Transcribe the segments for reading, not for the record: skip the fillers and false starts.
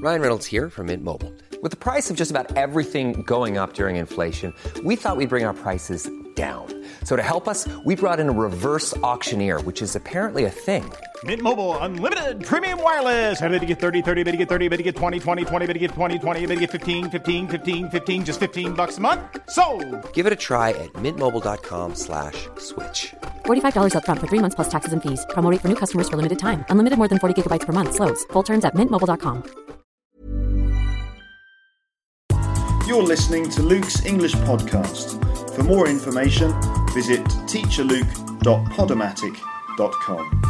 Ryan Reynolds here from Mint Mobile. With the price of just about everything going up during inflation, we thought we'd bring our prices down. So to help us, we brought in a reverse auctioneer, which is apparently a thing. Mint Mobile Unlimited Premium Wireless. How to get 30, 30, bit to get 30, bit to get 20, 20, 20, bit to get 20, 20, bit to get 15, 15, 15, 15, just $15 a month? Sold! Give it a try at mintmobile.com/switch. $45 up front for 3 months plus taxes and fees. Promo rate for new customers for limited time. Unlimited more than 40 gigabytes per month. Slows full terms at mintmobile.com. You're listening to Luke's English Podcast. For more information, visit teacherluke.podomatic.com.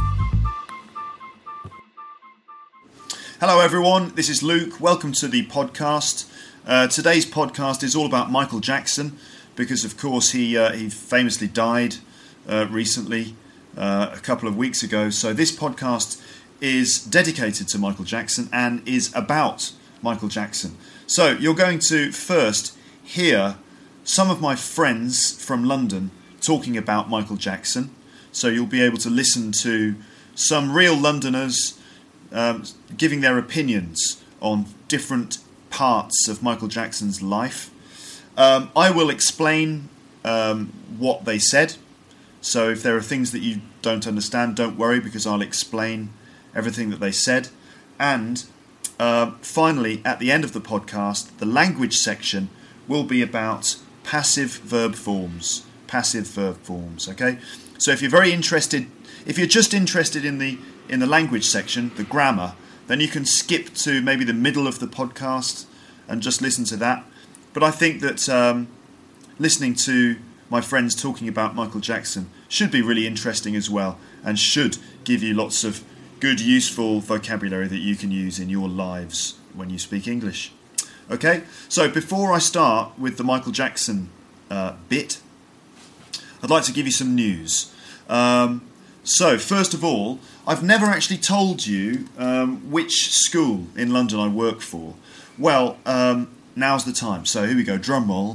Hello everyone, this is Luke. Welcome to the podcast. Today's podcast is all about Michael Jackson because, of course, he famously died recently, a couple of weeks ago. So this podcast is dedicated to Michael Jackson and is about Michael Jackson. So you're going to first hear some of my friends from London talking about Michael Jackson. So you'll be able to listen to some real Londoners giving their opinions on different parts of Michael Jackson's life. I will explain what they said. So if there are things that you don't understand, don't worry, because I'll explain everything that they said. And finally, at the end of the podcast, the language section will be about passive verb forms. Passive verb forms, okay? So if you're just interested in the language section, the grammar, then you can skip to maybe the middle of the podcast and just listen to that. But I think that listening to my friends talking about Michael Jackson should be really interesting as well, and should give you lots of good, useful vocabulary that you can use in your lives when you speak English. Okay, so before I start with the Michael Jackson bit, I'd like to give you some news. So, first of all, I've never actually told you which school in London I work for. Well, now's the time. So here we go, drum roll.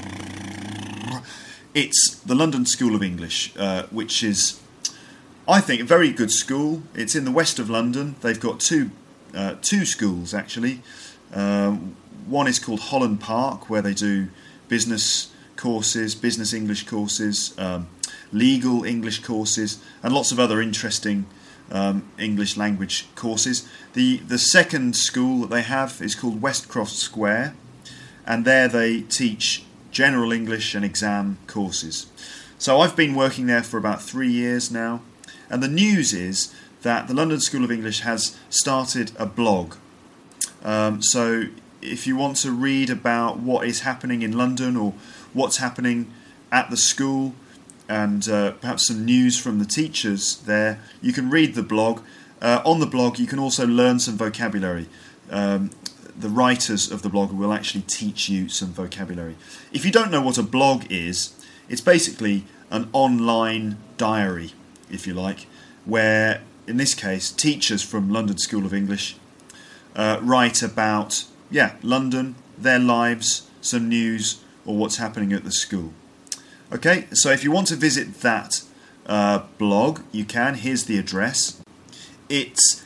It's the London School of English, which is, I think, a very good school. It's in the west of London. They've got two schools, actually. One is called Holland Park, where they do business courses, business English courses, legal English courses, and lots of other interesting English language courses. The second school that they have is called Westcroft Square, and there they teach general English and exam courses. So I've been working there for about 3 years now, and the news is that the London School of English has started a blog. So if you want to read about what is happening in London or what's happening at the school, and perhaps some news from the teachers there, you can read the blog. On the blog you can also learn some vocabulary. The writers of the blog will actually teach you some vocabulary. If you don't know what a blog is, it's basically an online diary, if you like, where, in this case, teachers from London School of English write about, London, their lives, some news, or what's happening at the school. Okay, so if you want to visit that blog, you can. Here's the address. It's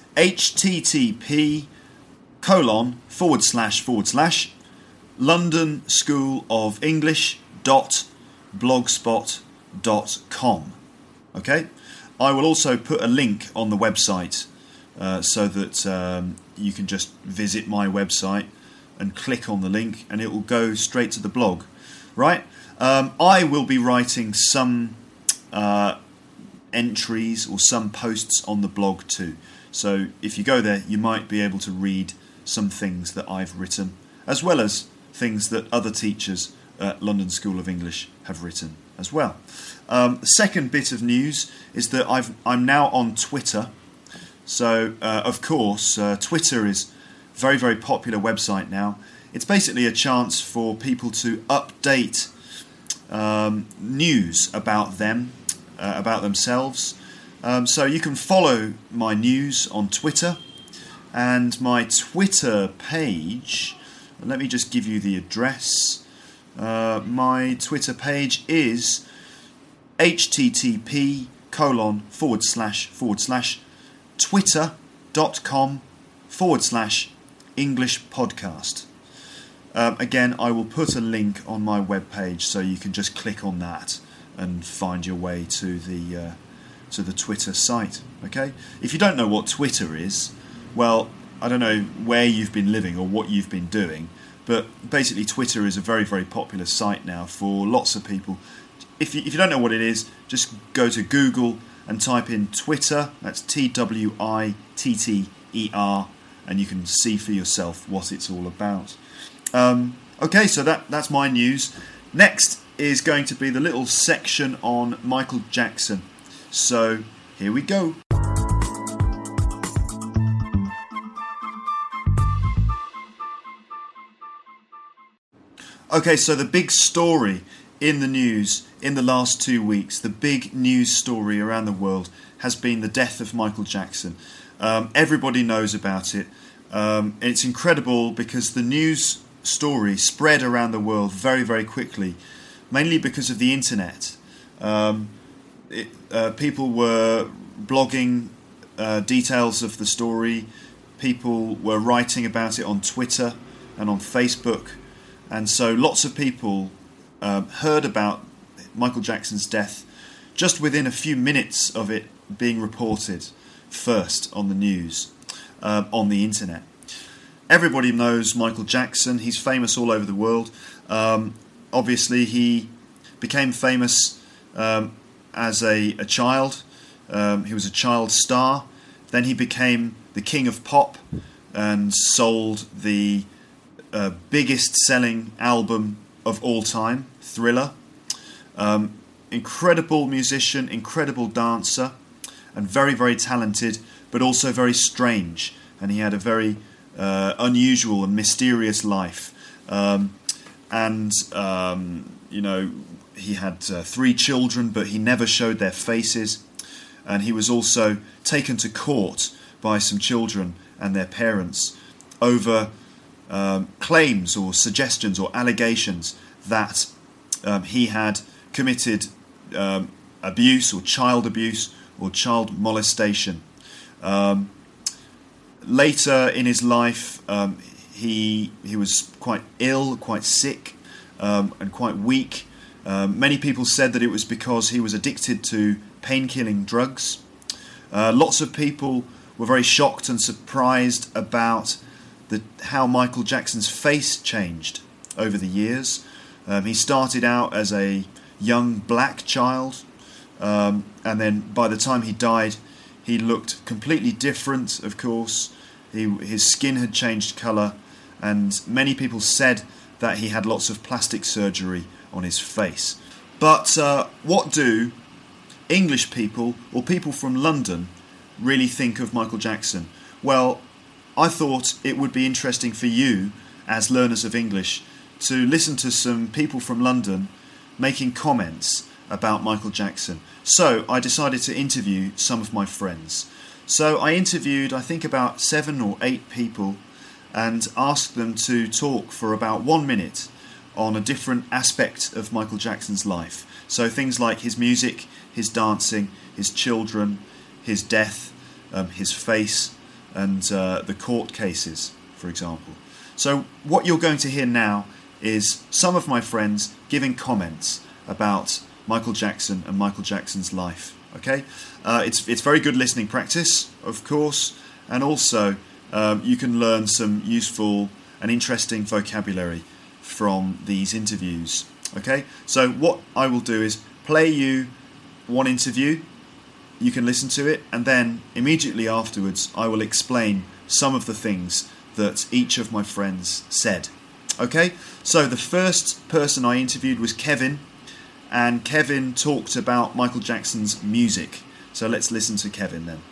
http://londonschooloфenglish.blogspot.com. Okay, I will also put a link on the website so that you can just visit my website and click on the link, and it will go straight to the blog. Right? I will be writing some entries or some posts on the blog too. So if you go there, you might be able to read some things that I've written, as well as things that other teachers at London School of English have written as well. The second bit of news is that I'm now on Twitter. So, of course, Twitter is a very, very popular website now. It's basically a chance for people to update news about them, about themselves. So you can follow my news on Twitter, and my Twitter page, let me just give you the address. My Twitter page is http:// twitter.com/ English podcast. Again, I will put a link on my webpage so you can just click on that and find your way to the Twitter site. Okay? If you don't know what Twitter is, well, I don't know where you've been living or what you've been doing, but basically Twitter is a very, very popular site now for lots of people. If you don't know what it is, just go to Google and type in Twitter, that's Twitter, and you can see for yourself what it's all about. Okay, so that's my news. Next is going to be the little section on Michael Jackson. So, here we go. Okay, so the big story in the news in the last 2 weeks, the big news story around the world has been the death of Michael Jackson. Everybody knows about it. It's incredible because the news story spread around the world very, very quickly, mainly because of the internet. People were blogging details of the story. People were writing about it on Twitter and on Facebook. And so lots of people heard about Michael Jackson's death just within a few minutes of it being reported first on the news, on the internet. Everybody knows Michael Jackson. He's famous all over the world. Obviously, he became famous as a child. He was a child star. Then he became the king of pop and sold the biggest selling album of all time, Thriller. Incredible musician, incredible dancer, and very, very talented, but also very strange. And he had a very unusual and mysterious life. He had 3 children, but he never showed their faces. And he was also taken to court by some children and their parents over claims or suggestions or allegations that he had committed abuse or child molestation. Later in his life, he was quite ill, quite sick, and quite weak. Many people said that it was because he was addicted to pain-killing drugs. Lots of people were very shocked and surprised about how Michael Jackson's face changed over the years. He started out as a young black child, and then by the time he died, he looked completely different, of course. His skin had changed colour, and many people said that he had lots of plastic surgery on his face. But what do English people or people from London really think of Michael Jackson? Well, I thought it would be interesting for you, as learners of English, to listen to some people from London making comments about Michael Jackson. So I decided to interview some of my friends. So I interviewed, I think, about 7 or 8 people and asked them to talk for about 1 minute on a different aspect of Michael Jackson's life. So things like his music, his dancing, his children, his death, his face, and the court cases, for example. So what you're going to hear now is some of my friends giving comments about Michael Jackson and Michael Jackson's life. Okay, it's very good listening practice, of course, and also you can learn some useful and interesting vocabulary from these interviews. Okay, so what I will do is play you one interview. You can listen to it, and then immediately afterwards I will explain some of the things that each of my friends said. Okay, so the first person I interviewed was Kevin, and Kevin talked about Michael Jackson's music. So let's listen to Kevin then.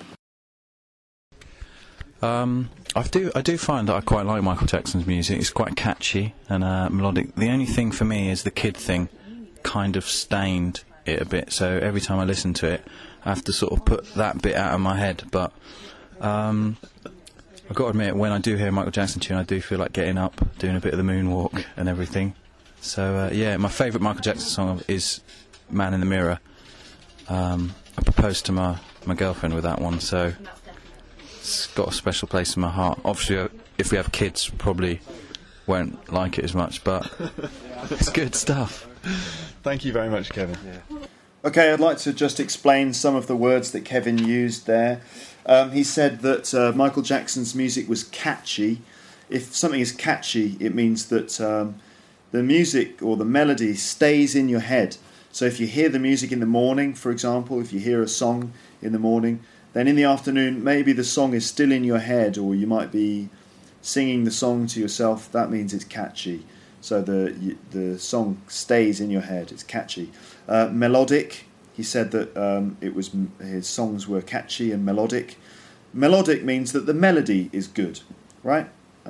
I do find that I quite like Michael Jackson's music. It's quite catchy and melodic. The only thing for me is the kid thing kind of stained it a bit. So every time I listen to it, I have to sort of put that bit out of my head. But I've got to admit, when I do hear a Michael Jackson tune, I do feel like getting up, doing a bit of the moonwalk and everything. So yeah, my favourite Michael Jackson song is Man in the Mirror. I proposed to my girlfriend with that one, so it's got a special place in my heart. Obviously if we have kids, probably won't like it as much, but it's good stuff. Thank you very much, Kevin. Okay, I'd like to just explain some of the words that Kevin used there. He said that Michael Jackson's music was catchy. If something is catchy, it means that the music or the melody stays in your head. So if you hear the music in the morning, for example, if you hear a song in the morning, then in the afternoon maybe the song is still in your head, or you might be singing the song to yourself. That means it's catchy. So the song stays in your head. It's catchy. Melodic. He said that his songs were catchy and melodic. Melodic means that the melody is good, right?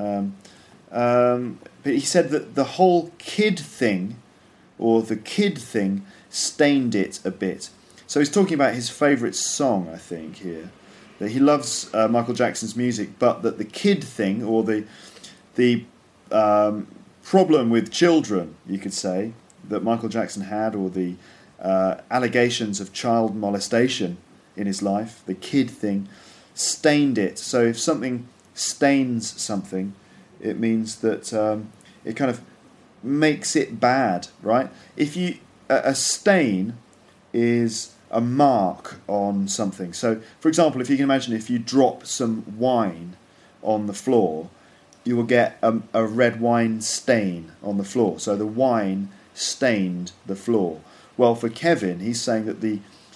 But he said that the whole kid thing, or the kid thing, stained it a bit. So he's talking about his favourite song, I think, here. That he loves Michael Jackson's music, but that the kid thing, or the problem with children, you could say, that Michael Jackson had, or the allegations of child molestation in his life, the kid thing, stained it. So if something stains something, it means that it kind of makes it bad, right? If you a stain is a mark on something. So, for example, if you can imagine, if you drop some wine on the floor, you will get a red wine stain on the floor. So the wine stained the floor. Well, for Kevin, he's saying that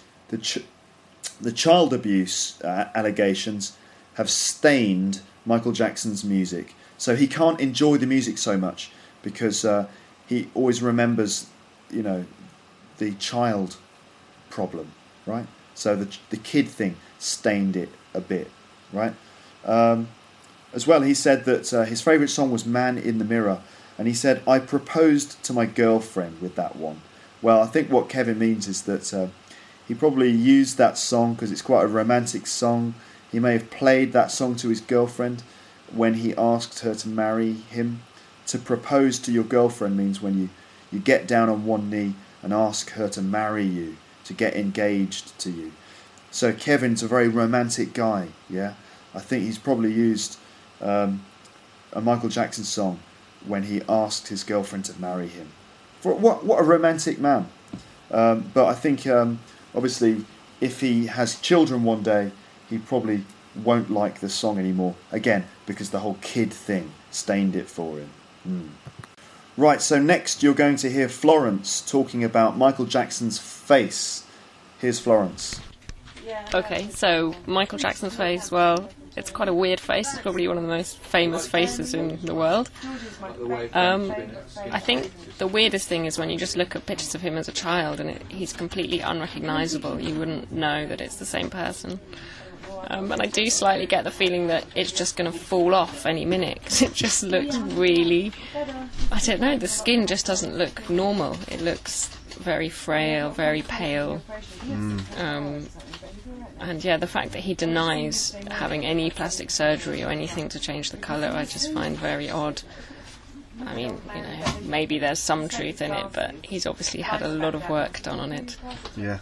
the child abuse allegations have stained Michael Jackson's music. So he can't enjoy the music so much because he always remembers, the child problem, right? So the kid thing stained it a bit, right? As well, he said that his favourite song was Man in the Mirror, and he said, I proposed to my girlfriend with that one. Well, I think what Kevin means is that he probably used that song because it's quite a romantic song. He may have played that song to his girlfriend when he asked her to marry him. To propose to your girlfriend means when you get down on one knee and ask her to marry you, to get engaged to you. So Kevin's a very romantic guy, yeah? I think he's probably used a Michael Jackson song when he asked his girlfriend to marry him. What a romantic man. But I think, obviously, if he has children one day, he probably won't like the song anymore. Again, because the whole kid thing stained it for him. Right, so next you're going to hear Florence talking about Michael Jackson's face. Here's Florence. Okay, so Michael Jackson's face, well, it's quite a weird face. It's probably one of the most famous faces in the world. I think the weirdest thing is when you just look at pictures of him as a child and he's completely unrecognisable. You wouldn't know that it's the same person. And I do slightly get the feeling that it's just going to fall off any minute, because it just looks really, I don't know, the skin just doesn't look normal. It looks very frail, very pale. And yeah, the fact that he denies having any plastic surgery or anything to change the colour, I just find very odd. I mean, maybe there's some truth in it, but he's obviously had a lot of work done on it. Yeah.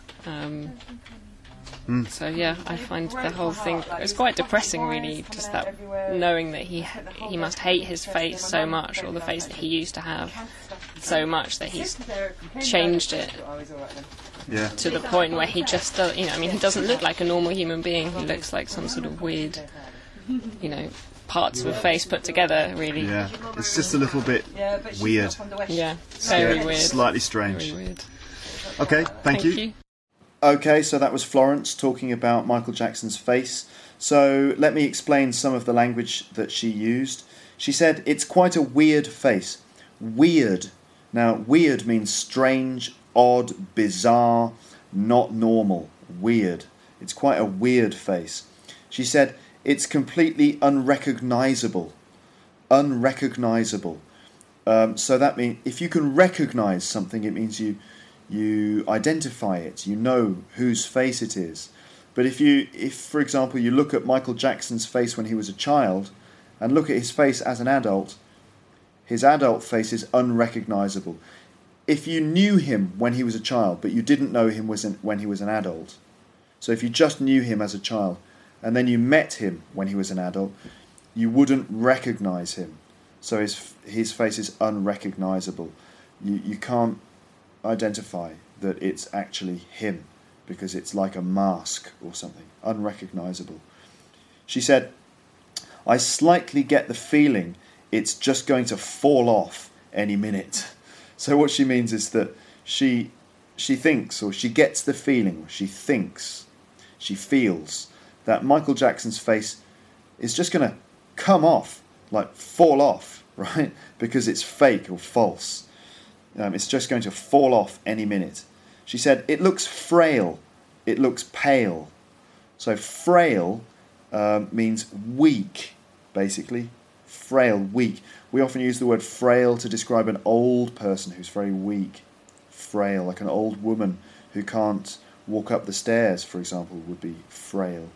So yeah, I find the whole thing, it's quite depressing really, just that knowing that he must hate his face so much, or the face that he used to have so much, that he's changed it to the point where he just does, he doesn't look like a normal human being. He looks like some sort of weird, parts of a face put together, really. Yeah, it's just a little bit weird. Yeah, very weird. Slightly strange. Very weird. Okay, thank you. Okay, so that was Florence talking about Michael Jackson's face. So let me explain some of the language that she used. She said, it's quite a weird face. Weird. Now, weird means strange, odd, bizarre, not normal. Weird. It's quite a weird face. She said, it's completely unrecognisable. Unrecognisable. So that means if you can recognise something, it means you identify it, you know whose face it is. But if for example you look at Michael Jackson's face when he was a child and look at his face as an adult, his adult face is unrecognisable. If you knew him when he was a child but you didn't know him when he was an adult, so if you just knew him as a child and then you met him when he was an adult, you wouldn't recognise him. So his face is unrecognisable. You can't identify that it's actually him because it's like a mask or something, unrecognisable. She said, I slightly get the feeling it's just going to fall off any minute. So what she means is that she thinks, or she gets the feeling, she thinks, she feels that Michael Jackson's face is just going to come off, like fall off, right? Because it's fake or false. It's just going to fall off any minute. She said, it looks frail, it looks pale. So frail means weak, basically. Frail, weak. We often use the word frail to describe an old person who's very weak. Frail, like an old woman who can't walk up the stairs, for example, would be frail.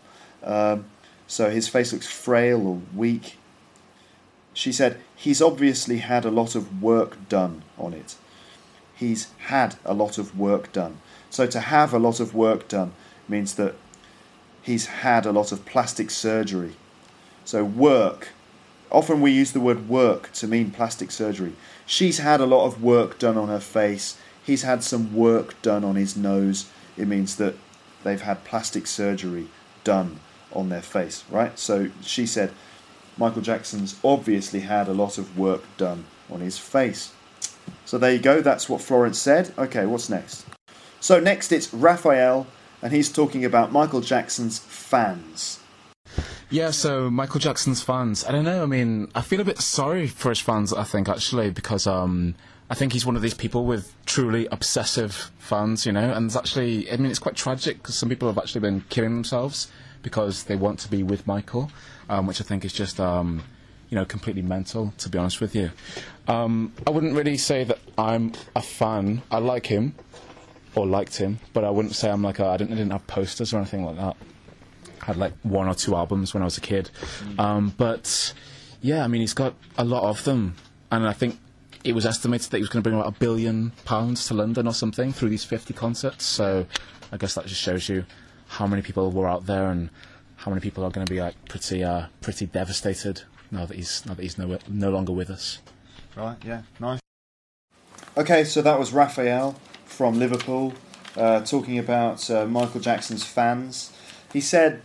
So his face looks frail or weak. She said, he's obviously had a lot of work done on it. He's had a lot of work done. So to have a lot of work done means that he's had a lot of plastic surgery. So work, often we use the word work to mean plastic surgery. She's had a lot of work done on her face. He's had some work done on his nose. It means that they've had plastic surgery done on their face, right? So she said, Michael Jackson's obviously had a lot of work done on his face. So there you go, that's what Florence said. Okay, what's next? So next it's Raphael, and he's talking about Michael Jackson's fans. Yeah, so Michael Jackson's fans. I don't know, I mean, I feel a bit sorry for his fans, I think, actually, because I think he's one of these people with truly obsessive fans, you know, and it's actually, I mean, it's quite tragic because some people have actually been killing themselves because they want to be with Michael, which I think is just, you know, completely mental, to be honest with you. I wouldn't really say that I'm a fan. I like him, or liked him, but I wouldn't say I'm like I didn't have posters or anything like that. I had like 1 or 2 albums when I was a kid. But, yeah, I mean, he's got a lot of them, and I think it was estimated that he was going to bring about £1 billion to London or something through these 50 concerts, so I guess that just shows you how many people were out there and how many people are going to be like pretty devastated now that he's no longer with us. Right, yeah, nice. Okay, so that was Raphael from Liverpool talking about Michael Jackson's fans. He said,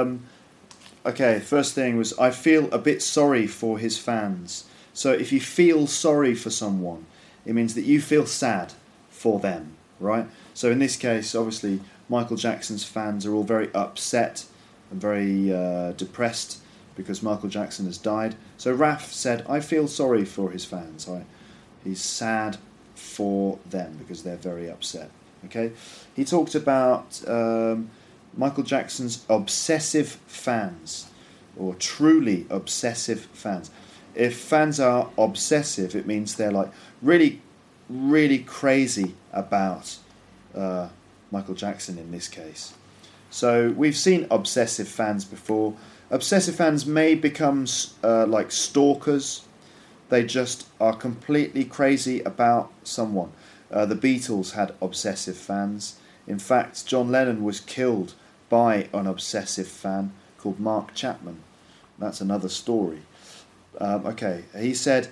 okay, first thing was, I feel a bit sorry for his fans. So if you feel sorry for someone, it means that you feel sad for them, right? So in this case, obviously, Michael Jackson's fans are all very upset and very depressed because Michael Jackson has died. So Raph said, I feel sorry for his fans. He's sad for them because they're very upset. Okay. He talked about Michael Jackson's obsessive fans, or truly obsessive fans. If fans are obsessive, it means they're like really, really crazy about Michael Jackson in this case. So we've seen obsessive fans before. Obsessive fans may become like stalkers. They just are completely crazy about someone. The Beatles had obsessive fans. In fact, John Lennon was killed by an obsessive fan called Mark Chapman. That's another story. Okay, he said,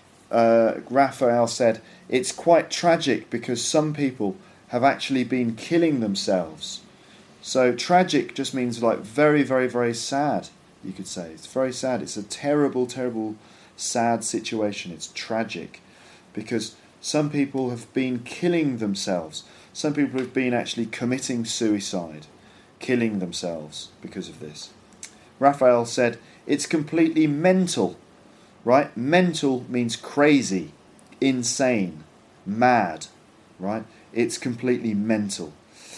Raphael said, it's quite tragic because some people have actually been killing themselves. So tragic just means like very, very, very sad, you could say. It's very sad. It's a terrible, terrible, sad situation. It's tragic because some people have been killing themselves. Some people have been actually committing suicide, killing themselves because of this. Raphael said, it's completely mental, right? Mental means crazy, insane, mad, right? It's completely mental.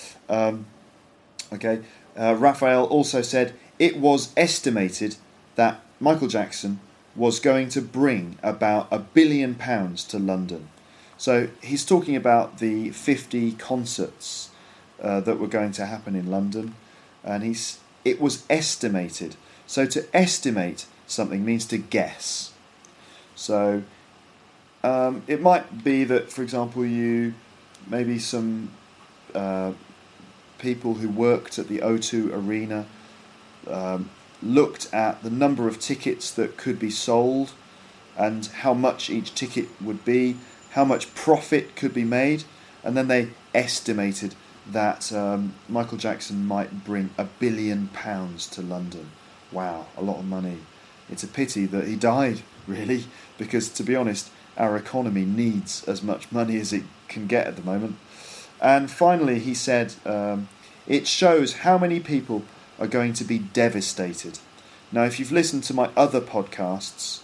Raphael also said it was estimated that Michael Jackson was going to bring about £1 billion to London. So he's talking about the 50 concerts that were going to happen in London, and it was estimated. So to estimate something means to guess. So it might be that, for example, maybe some people who worked at the O2 Arena looked at the number of tickets that could be sold and how much each ticket would be, how much profit could be made, and then they estimated that Michael Jackson might bring £1 billion to London. Wow, a lot of money. It's a pity that he died, really, because to be honest, our economy needs as much money as it can get at the moment. And finally he said, it shows how many people are going to be devastated. Now, if you've listened to my other podcasts,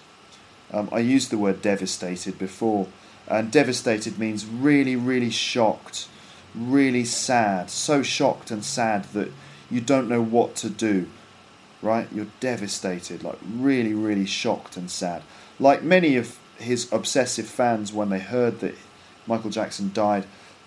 I used the word devastated before, and devastated means really, really shocked, really sad, so shocked and sad that you don't know what to do, right? You're devastated, like really, really shocked and sad. Like many of his obsessive fans, when they heard that Michael Jackson died,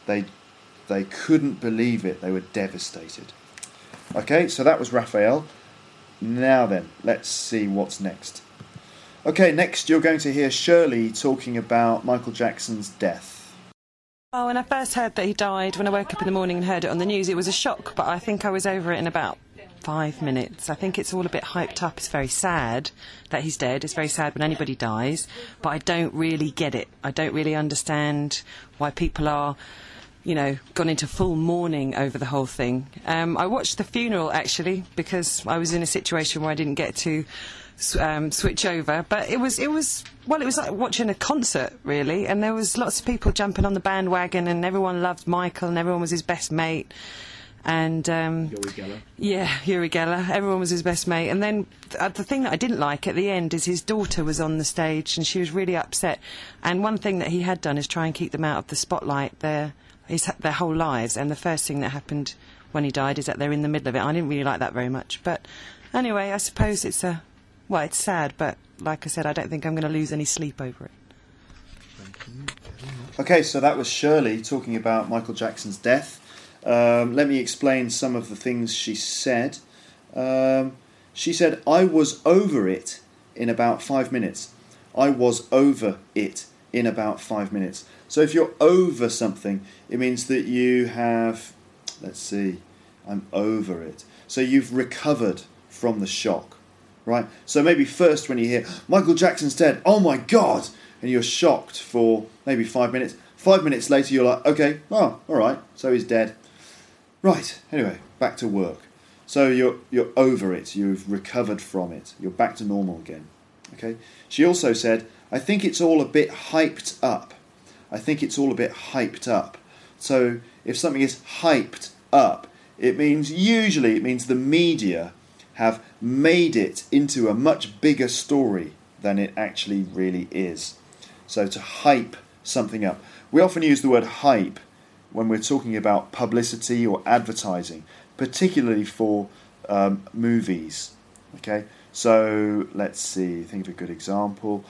they couldn't believe it. They were devastated. Okay, so that was Raphael. Now then, let's see what's next. Okay, next you're going to hear Shirley talking about Michael Jackson's death. Oh, when I first heard that he died, when I woke up in the morning and heard it on the news, it was a shock, but I think I was over it in about 5 minutes. I think it's all a bit hyped up. It's very sad that he's dead. It's very sad when anybody dies, but I don't really get it. I don't really understand why people are, you know, gone into full mourning over the whole thing. I watched the funeral, actually, because I was in a situation where I didn't get to switch over, but it was like watching a concert, really, and there was lots of people jumping on the bandwagon, and everyone loved Michael, and everyone was his best mate. And Uri Geller. Everyone was his best mate. And then the thing that I didn't like at the end is his daughter was on the stage, and she was really upset. And one thing that he had done is try and keep them out of the spotlight their whole lives. And the first thing that happened when he died is that they're in the middle of it. I didn't really like that very much. But anyway, I suppose it's sad. But like I said, I don't think I'm going to lose any sleep over it. Okay, so that was Shirley talking about Michael Jackson's death. Let me explain some of the things she said. She said, I was over it in about 5 minutes. I was over it in about 5 minutes. So if you're over something, it means that you have, I'm over it. So you've recovered from the shock, right? So maybe first when you hear, Michael Jackson's dead, oh my God, and you're shocked for maybe 5 minutes. 5 minutes later you're like, okay, oh, all right, so he's dead. Right, anyway, back to work. So you're over it, you've recovered from it, you're back to normal again. Okay. She also said, I think it's all a bit hyped up. I think it's all a bit hyped up. So if something is hyped up, usually it means the media have made it into a much bigger story than it actually really is. So to hype something up. We often use the word hype when we're talking about publicity or advertising, particularly for movies. Okay, so let's see, think of a good example.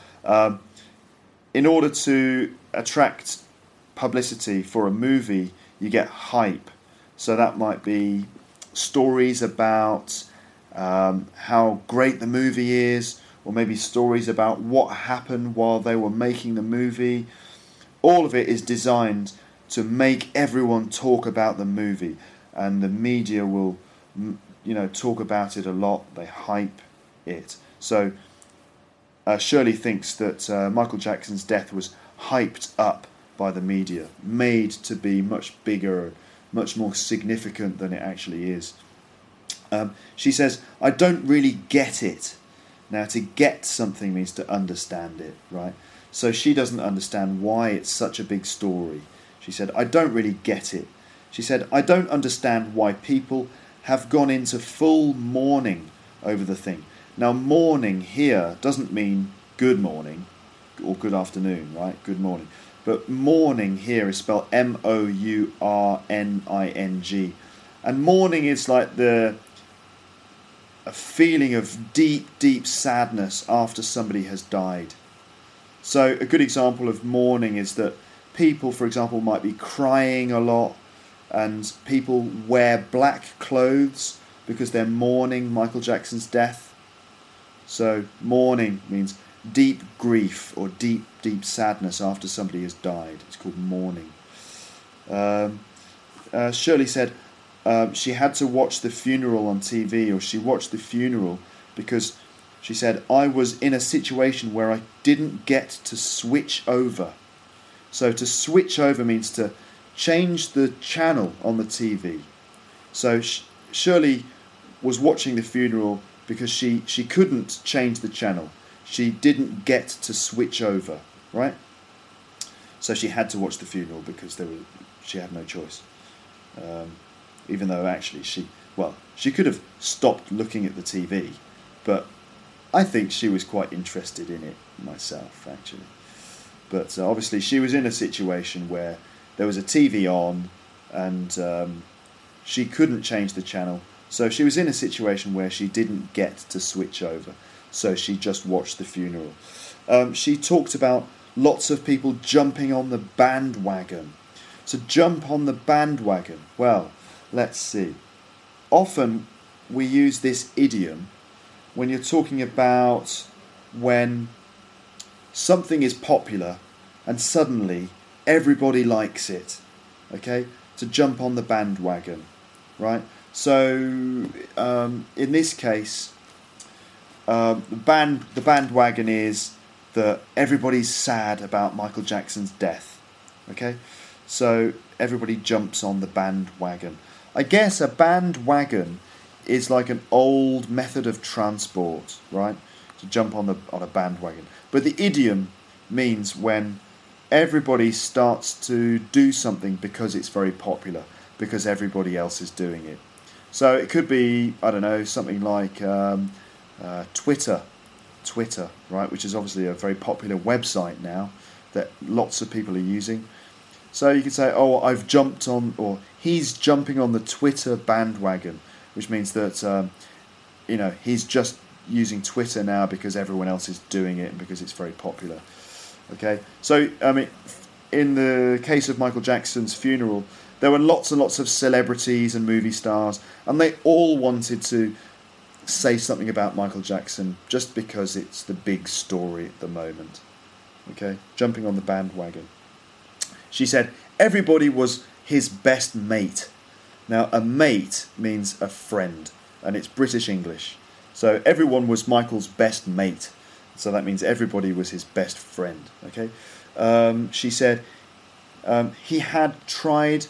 In order to attract publicity for a movie, you get hype. So that might be stories about how great the movie is, or maybe stories about what happened while they were making the movie. All of it is designed to make everyone talk about the movie, and the media will, talk about it a lot. They hype it. So Shirley thinks that Michael Jackson's death was hyped up by the media, made to be much bigger, much more significant than it actually is. She says, I don't really get it. Now, to get something means to understand it, right? So she doesn't understand why it's such a big story. She said, I don't really get it. She said, I don't understand why people have gone into full mourning over the thing. Now, mourning here doesn't mean good morning or good afternoon, right? Good morning. But mourning here is spelled M-O-U-R-N-I-N-G. And mourning is like a feeling of deep, deep sadness after somebody has died. So a good example of mourning is that people, for example, might be crying a lot, and people wear black clothes because they're mourning Michael Jackson's death. So mourning means deep grief or deep, deep sadness after somebody has died. It's called mourning. Shirley said she had to watch the funeral on TV, or she watched the funeral because she said, I was in a situation where I didn't get to switch over. So to switch over means to change the channel on the TV. So Shirley was watching the funeral because she couldn't change the channel. She didn't get to switch over, right? So she had to watch the funeral because she had no choice. Even though actually she could have stopped looking at the TV, but I think she was quite interested in it myself, actually. But obviously she was in a situation where there was a TV on and she couldn't change the channel. So she was in a situation where she didn't get to switch over. So she just watched the funeral. She talked about lots of people jumping on the bandwagon. So jump on the bandwagon. Well, let's see. Often we use this idiom when you're talking about when something is popular and suddenly everybody likes it. Okay? To jump on the bandwagon. Right? So in this case, the bandwagon is that everybody's sad about Michael Jackson's death. Okay? So everybody jumps on the bandwagon. I guess a bandwagon is like an old method of transport, right? To jump on a bandwagon. But the idiom means when everybody starts to do something because it's very popular, because everybody else is doing it. So it could be, I don't know, something like Twitter, right? Which is obviously a very popular website now that lots of people are using. So you could say, oh, I've jumped on, or he's jumping on the Twitter bandwagon, which means that, he's just using Twitter now because everyone else is doing it and because it's very popular. Okay, so, I mean, in the case of Michael Jackson's funeral, there were lots and lots of celebrities and movie stars, and they all wanted to say something about Michael Jackson just because it's the big story at the moment. Okay, jumping on the bandwagon. She said everybody was his best mate. Now, a mate means a friend, and it's British English. So everyone was Michael's best mate. So that means everybody was his best friend. Okay. She said he'd tried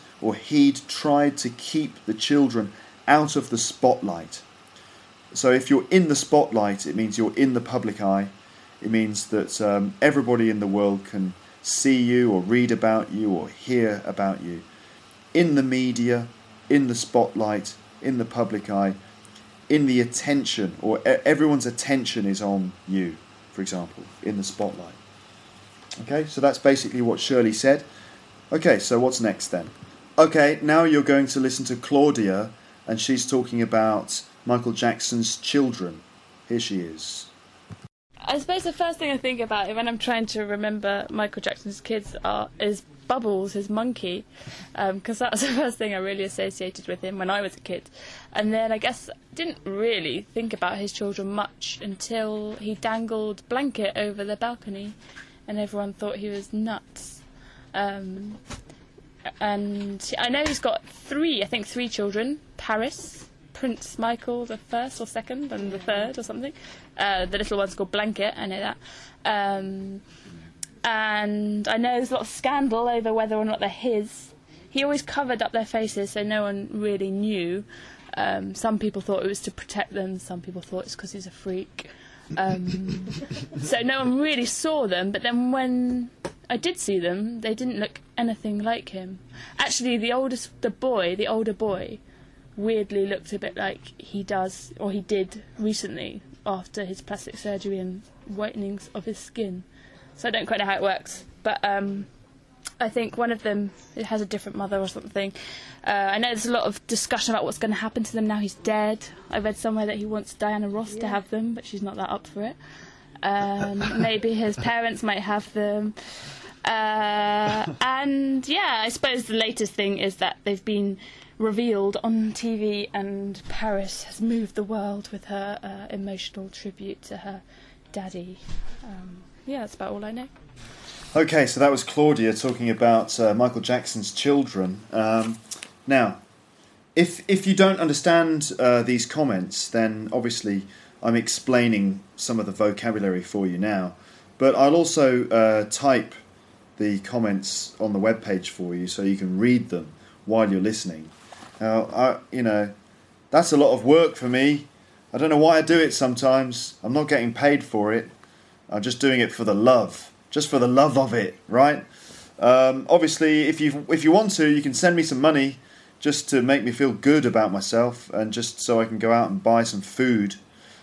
to keep the children out of the spotlight. So if you're in the spotlight, it means you're in the public eye. It means that everybody in the world can see you or read about you or hear about you. In the media, in the spotlight, in the public eye, in the attention, or everyone's attention is on you, for example, in the spotlight. Okay, so that's basically what Shirley said. Okay, so what's next then? Okay, now you're going to listen to Claudia, and she's talking about Michael Jackson's children. Here she is. I suppose the first thing I think about when I'm trying to remember Michael Jackson's kids is Bubbles, his monkey, because that was the first thing I really associated with him when I was a kid. And then I guess I didn't really think about his children much until he dangled Blanket over the balcony and everyone thought he was nuts. And I know he's got three children. Paris, Prince Michael the first or second and the third or something. The little one's called Blanket, I know that. And I know there's a lot of scandal over whether or not they're his. He always covered up their faces so no one really knew. Some people thought it was to protect them, some people thought it's because he's a freak. So no one really saw them, but then when I did see them, they didn't look anything like him. Actually, the older boy, weirdly looked a bit like he does, or he did recently, after his plastic surgery and whitenings of his skin. So I don't quite know how it works, but I think one of them has a different mother or something. I know there's a lot of discussion about what's going to happen to them now he's dead. I read somewhere that he wants Diana Ross to have them, but she's not that up for it. Maybe his parents might have them. And yeah, I suppose the latest thing is that they've been revealed on TV, and Paris has moved the world with her emotional tribute to her daddy. Yeah, that's about all I know. Okay, so that was Claudia talking about Michael Jackson's children. Now, if you don't understand these comments, then obviously I'm explaining some of the vocabulary for you now. But I'll also type the comments on the webpage for you so you can read them while you're listening. Now, that's a lot of work for me. I don't know why I do it sometimes. I'm not getting paid for it. I'm just doing it for the love. Just for the love of it, right? Obviously, if you want to, you can send me some money just to make me feel good about myself and just so I can go out and buy some food.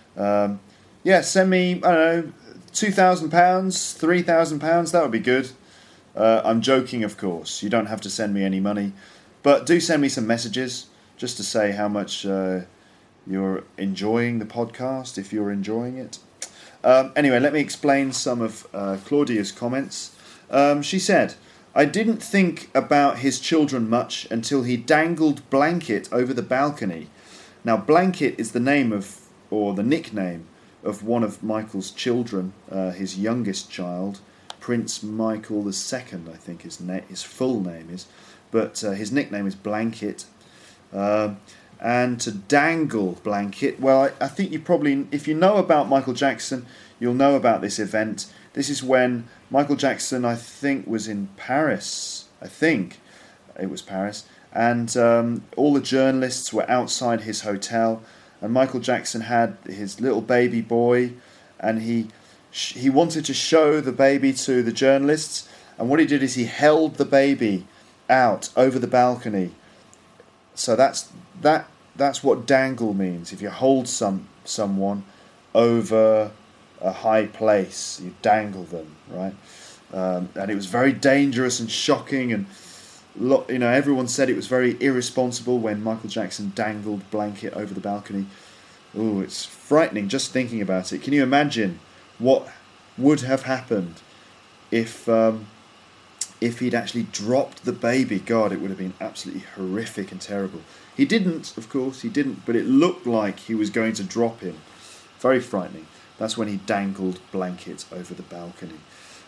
Send me, I don't know, £2,000, £3,000, that would be good. I'm joking, of course. You don't have to send me any money. But do send me some messages just to say how much you're enjoying the podcast, if you're enjoying it. Anyway, let me explain some of Claudia's comments. She said, I didn't think about his children much until he dangled Blanket over the balcony. Now, Blanket is the name of, or the nickname of one of Michael's children, his youngest child, Prince Michael II, I think his full name is. But his nickname is Blanket. And to dangle Blanket, well, I think you probably, if you know about Michael Jackson, you'll know about this event. This is when Michael Jackson, I think, was in Paris. I think it was Paris. And all the journalists were outside his hotel. And Michael Jackson had his little baby boy. And he wanted to show the baby to the journalists. And what he did is he held the baby out over the balcony. So that's what dangle means. If you hold someone over a high place, you dangle them, right? And it was very dangerous and shocking, and everyone said it was very irresponsible when Michael Jackson dangled Blanket over the balcony. Ooh, it's frightening just thinking about it. Can you imagine what would have happened if he'd actually dropped the baby? God, it would have been absolutely horrific and terrible. He didn't, of course, but it looked like he was going to drop him. Very frightening. That's when he dangled Blanket over the balcony.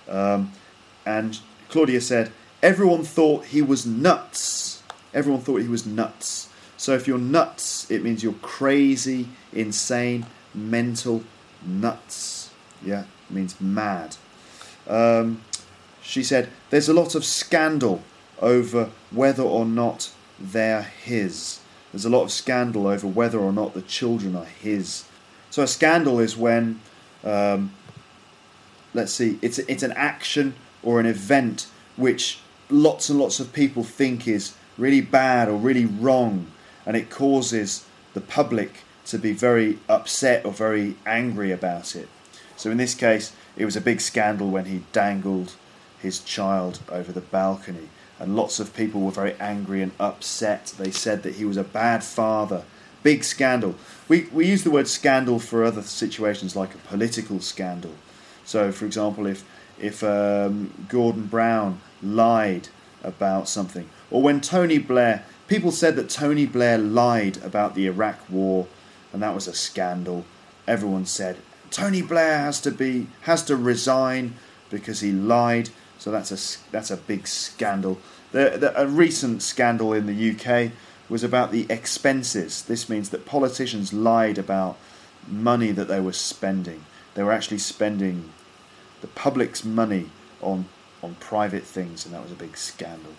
And Claudia said, everyone thought he was nuts. Everyone thought he was nuts. So if you're nuts, it means you're crazy, insane, mental, nuts. Yeah, it means mad. She said, there's a lot of scandal over whether or not they're his. There's a lot of scandal over whether or not the children are his. So a scandal is when, it's an action or an event which lots and lots of people think is really bad or really wrong, and it causes the public to be very upset or very angry about it. So in this case, it was a big scandal when he dangled his child over the balcony, and lots of people were very angry and upset. They said that he was a bad father. Big scandal. We use the word scandal for other situations, like a political scandal. So, for example, if Gordon Brown lied about something, or when Tony Blair, people said that Tony Blair lied about the Iraq War, and that was a scandal. Everyone said Tony Blair has to resign because he lied. So that's a big scandal. A recent scandal in the UK was about the expenses. This means that politicians lied about money that they were spending. They were actually spending the public's money on private things, and that was a big scandal.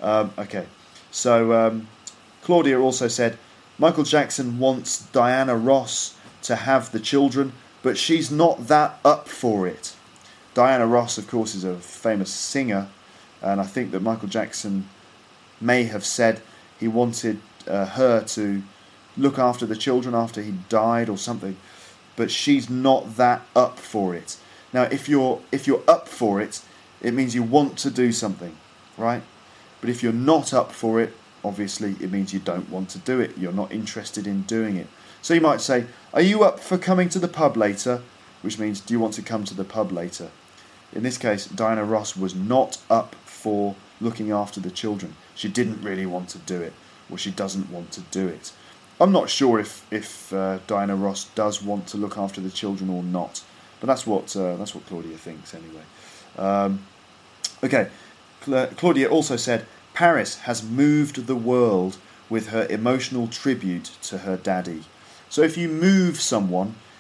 So Claudia also said, Michael Jackson wants Diana Ross to have the children, but she's not that up for it. Diana Ross, of course, is a famous singer, and I think that Michael Jackson may have said he wanted her to look after the children after he died or something, but she's not that up for it. Now, if you're up for it, it means you want to do something, right? But if you're not up for it, obviously it means you don't want to do it. You're not interested in doing it. So you might say, are you up for coming to the pub later? Which means, do you want to come to the pub later? In this case, Diana Ross was not up for looking after the children. She didn't really want to do it, or she doesn't want to do it. I'm not sure if Diana Ross does want to look after the children or not, but that's what Claudia thinks anyway. Claudia also said, Paris has moved the world with her emotional tribute to her daddy. So if you move someone,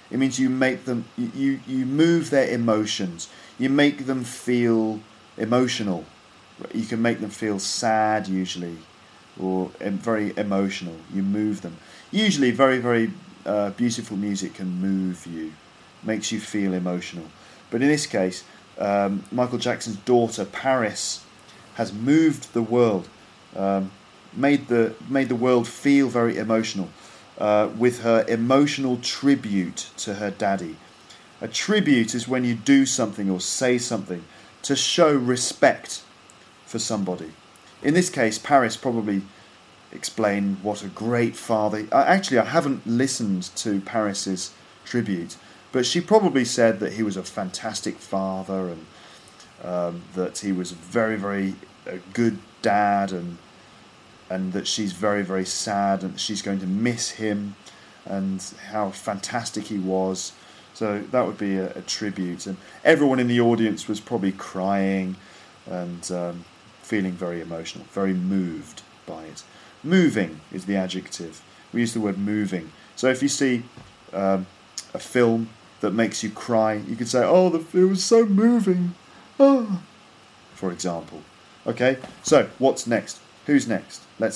It means you make them, you move their emotions. You make them feel emotional. You can make them feel sad usually, or very emotional. You move them. Usually very, very beautiful music can move you, makes you feel emotional. But in this case, Michael Jackson's daughter, Paris, has moved the world, made the world feel very emotional with her emotional tribute to her daddy. A tribute is when you do something or say something to show respect for somebody. In this case, Paris probably explained what a great father... Actually, I haven't listened to Paris's tribute, but she probably said that he was a fantastic father and that he was a very, very good dad, and that she's very, very sad and she's going to miss him and how fantastic he was. So that would be a tribute. And everyone in the audience was probably crying and feeling very emotional, very moved by it. Moving is the adjective. We use the word moving. So if you see a film that makes you cry, you could say, oh, it was so moving. Oh, for example. Okay, so what's next? Who's next? Let's.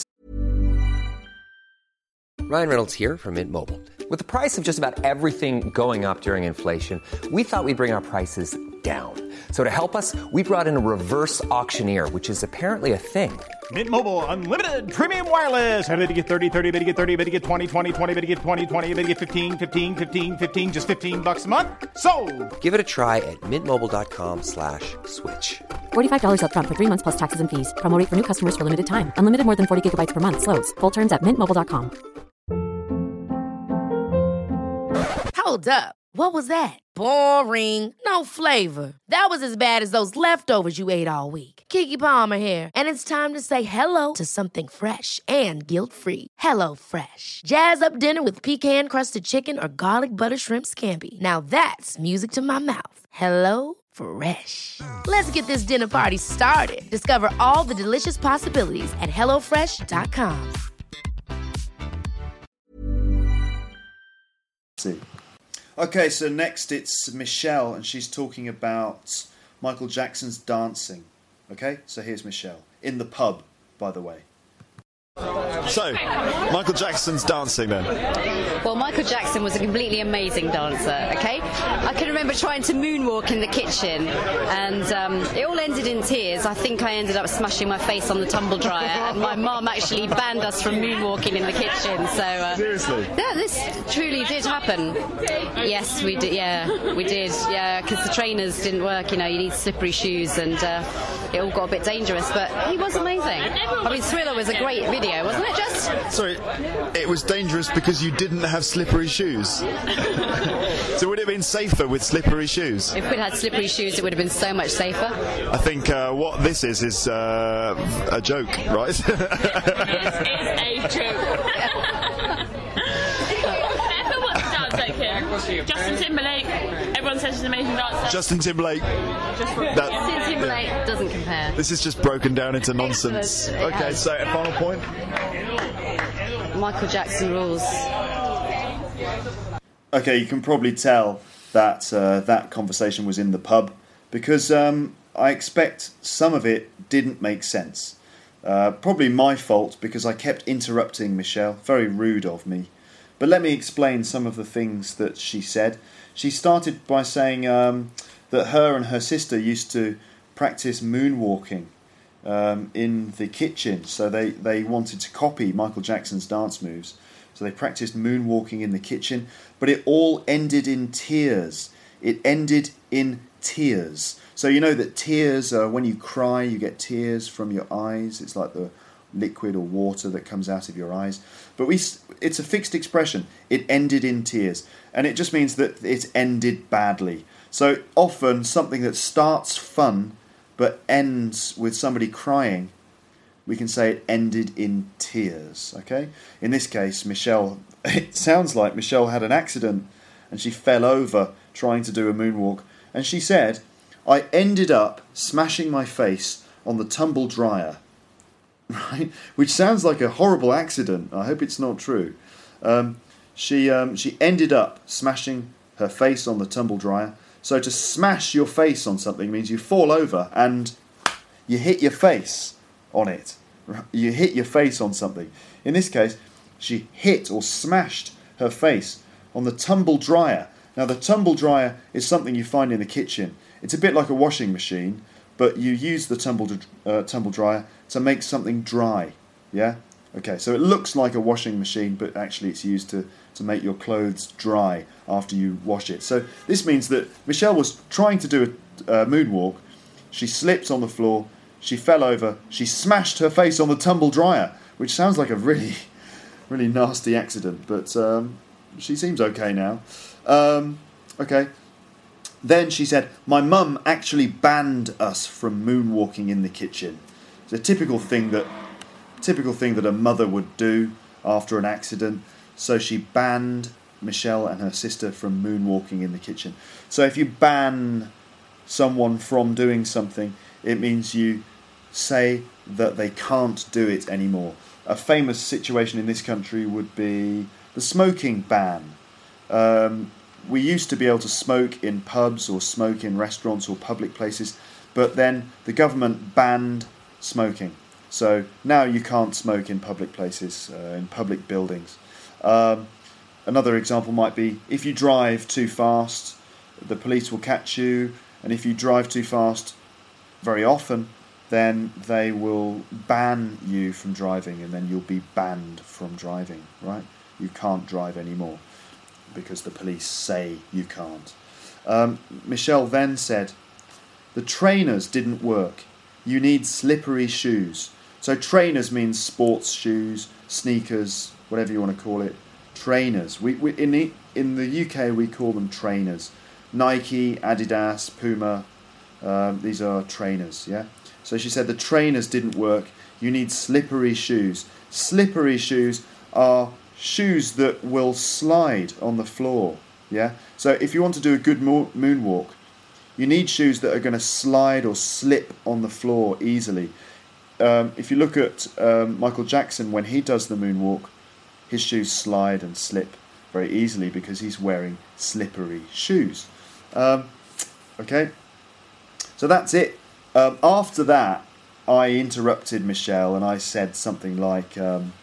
Ryan Reynolds here from Mint Mobile. With the price of just about everything going up during inflation, we thought we'd bring our prices down. So to help us, we brought in a reverse auctioneer, which is apparently a thing. Mint Mobile Unlimited Premium Wireless. How to get 30, 30, bit to get 30, bit to get 20, 20, 20, bit to get 20, 20, bit to get 15, 15, 15, 15, just $15 a month? Sold! Give it a try at mintmobile.com/switch. $45 up front for 3 months plus taxes and fees. Promo rate for new customers for limited time. Unlimited more than 40 gigabytes per month. Slows full terms at mintmobile.com. Hold up. What was that? Boring. No flavor. That was as bad as those leftovers you ate all week. Keke Palmer here, and it's time to say hello to something fresh and guilt-free. Hello Fresh. Jazz up dinner with pecan-crusted chicken or garlic butter shrimp scampi. Now that's music to my mouth. Hello Fresh. Let's get this dinner party started. Discover all the delicious possibilities at hellofresh.com. See. Okay, so next it's Michelle, and she's talking about Michael Jackson's dancing. Okay, so here's Michelle. In the pub, by the way. So, Michael Jackson's dancing then? Well, Michael Jackson was a completely amazing dancer, okay? I can remember trying to moonwalk in the kitchen, and it all ended in tears. I think I ended up smashing my face on the tumble dryer, and my mum actually banned us from moonwalking in the kitchen. So seriously? Yeah, this truly did happen. Yes, we did. Yeah, we did. Yeah, because the trainers didn't work. You know, you need slippery shoes, and it all got a bit dangerous. But he was amazing. I mean, Thriller was a great video, wasn't it? Just sorry, it was dangerous because you didn't have slippery shoes. So would it have been safer with slippery shoes? If we'd had slippery shoes, it would have been so much safer. I think what this is a joke, right? It is a joke. Justin Timberlake. Everyone says he's an amazing dancer. Justin Timberlake. Justin Timberlake doesn't compare. This is just broken down into nonsense. Okay, so a final point. Michael Jackson rules. Okay, you can probably tell that that conversation was in the pub because I expect some of it didn't make sense. Probably my fault because I kept interrupting Michelle. Very rude of me. But let me explain some of the things that she said. She started by saying that her and her sister used to practice moonwalking in the kitchen. So they wanted to copy Michael Jackson's dance moves. So they practiced moonwalking in the kitchen. But it all ended in tears. It ended in tears. So you know that tears, when you cry, you get tears from your eyes. It's like the liquid or water that comes out of your eyes. But it's a fixed expression. It ended in tears. And it just means that it ended badly. So often something that starts fun but ends with somebody crying, we can say it ended in tears. Okay? In this case, Michelle, it sounds like Michelle had an accident and she fell over trying to do a moonwalk. And she said, I ended up smashing my face on the tumble dryer. Right, which sounds like a horrible accident. I hope it's not true. She ended up smashing her face on the tumble dryer. So to smash your face on something means you fall over and you hit your face on it. You hit your face on something. In this case, she hit or smashed her face on the tumble dryer. Now the tumble dryer is something you find in the kitchen. It's a bit like a washing machine, but you use the tumble dryer to make something dry. Yeah? Okay, so it looks like a washing machine, but actually it's used to make your clothes dry after you wash it. So this means that Michelle was trying to do a moonwalk. She slipped on the floor, she fell over, she smashed her face on the tumble dryer, which sounds like a really, really nasty accident, but she seems okay now. Okay. Then she said, my mum actually banned us from moonwalking in the kitchen. It's a typical thing that a mother would do after an accident. So she banned Michelle and her sister from moonwalking in the kitchen. So if you ban someone from doing something, it means you say that they can't do it anymore. A famous situation in this country would be the smoking ban. We used to be able to smoke in pubs or smoke in restaurants or public places, but then the government banned smoking. So now you can't smoke in public places, in public buildings. Another example might be if you drive too fast, the police will catch you, and if you drive too fast very often, then they will ban you from driving, and then you'll be banned from driving, right? You can't drive anymore because the police say you can't. Michelle then said, the trainers didn't work. You need slippery shoes. So trainers means sports shoes, sneakers, whatever you want to call it. Trainers. In the UK we call them trainers. Nike, Adidas, Puma, these are trainers, yeah? So she said the trainers didn't work. You need slippery shoes. Slippery shoes are shoes that will slide on the floor, yeah? So if you want to do a good moonwalk, you need shoes that are going to slide or slip on the floor easily. If you look at Michael Jackson, when he does the moonwalk, his shoes slide and slip very easily because he's wearing slippery shoes. Okay, so that's it. After that, I interrupted Michelle and I said something like,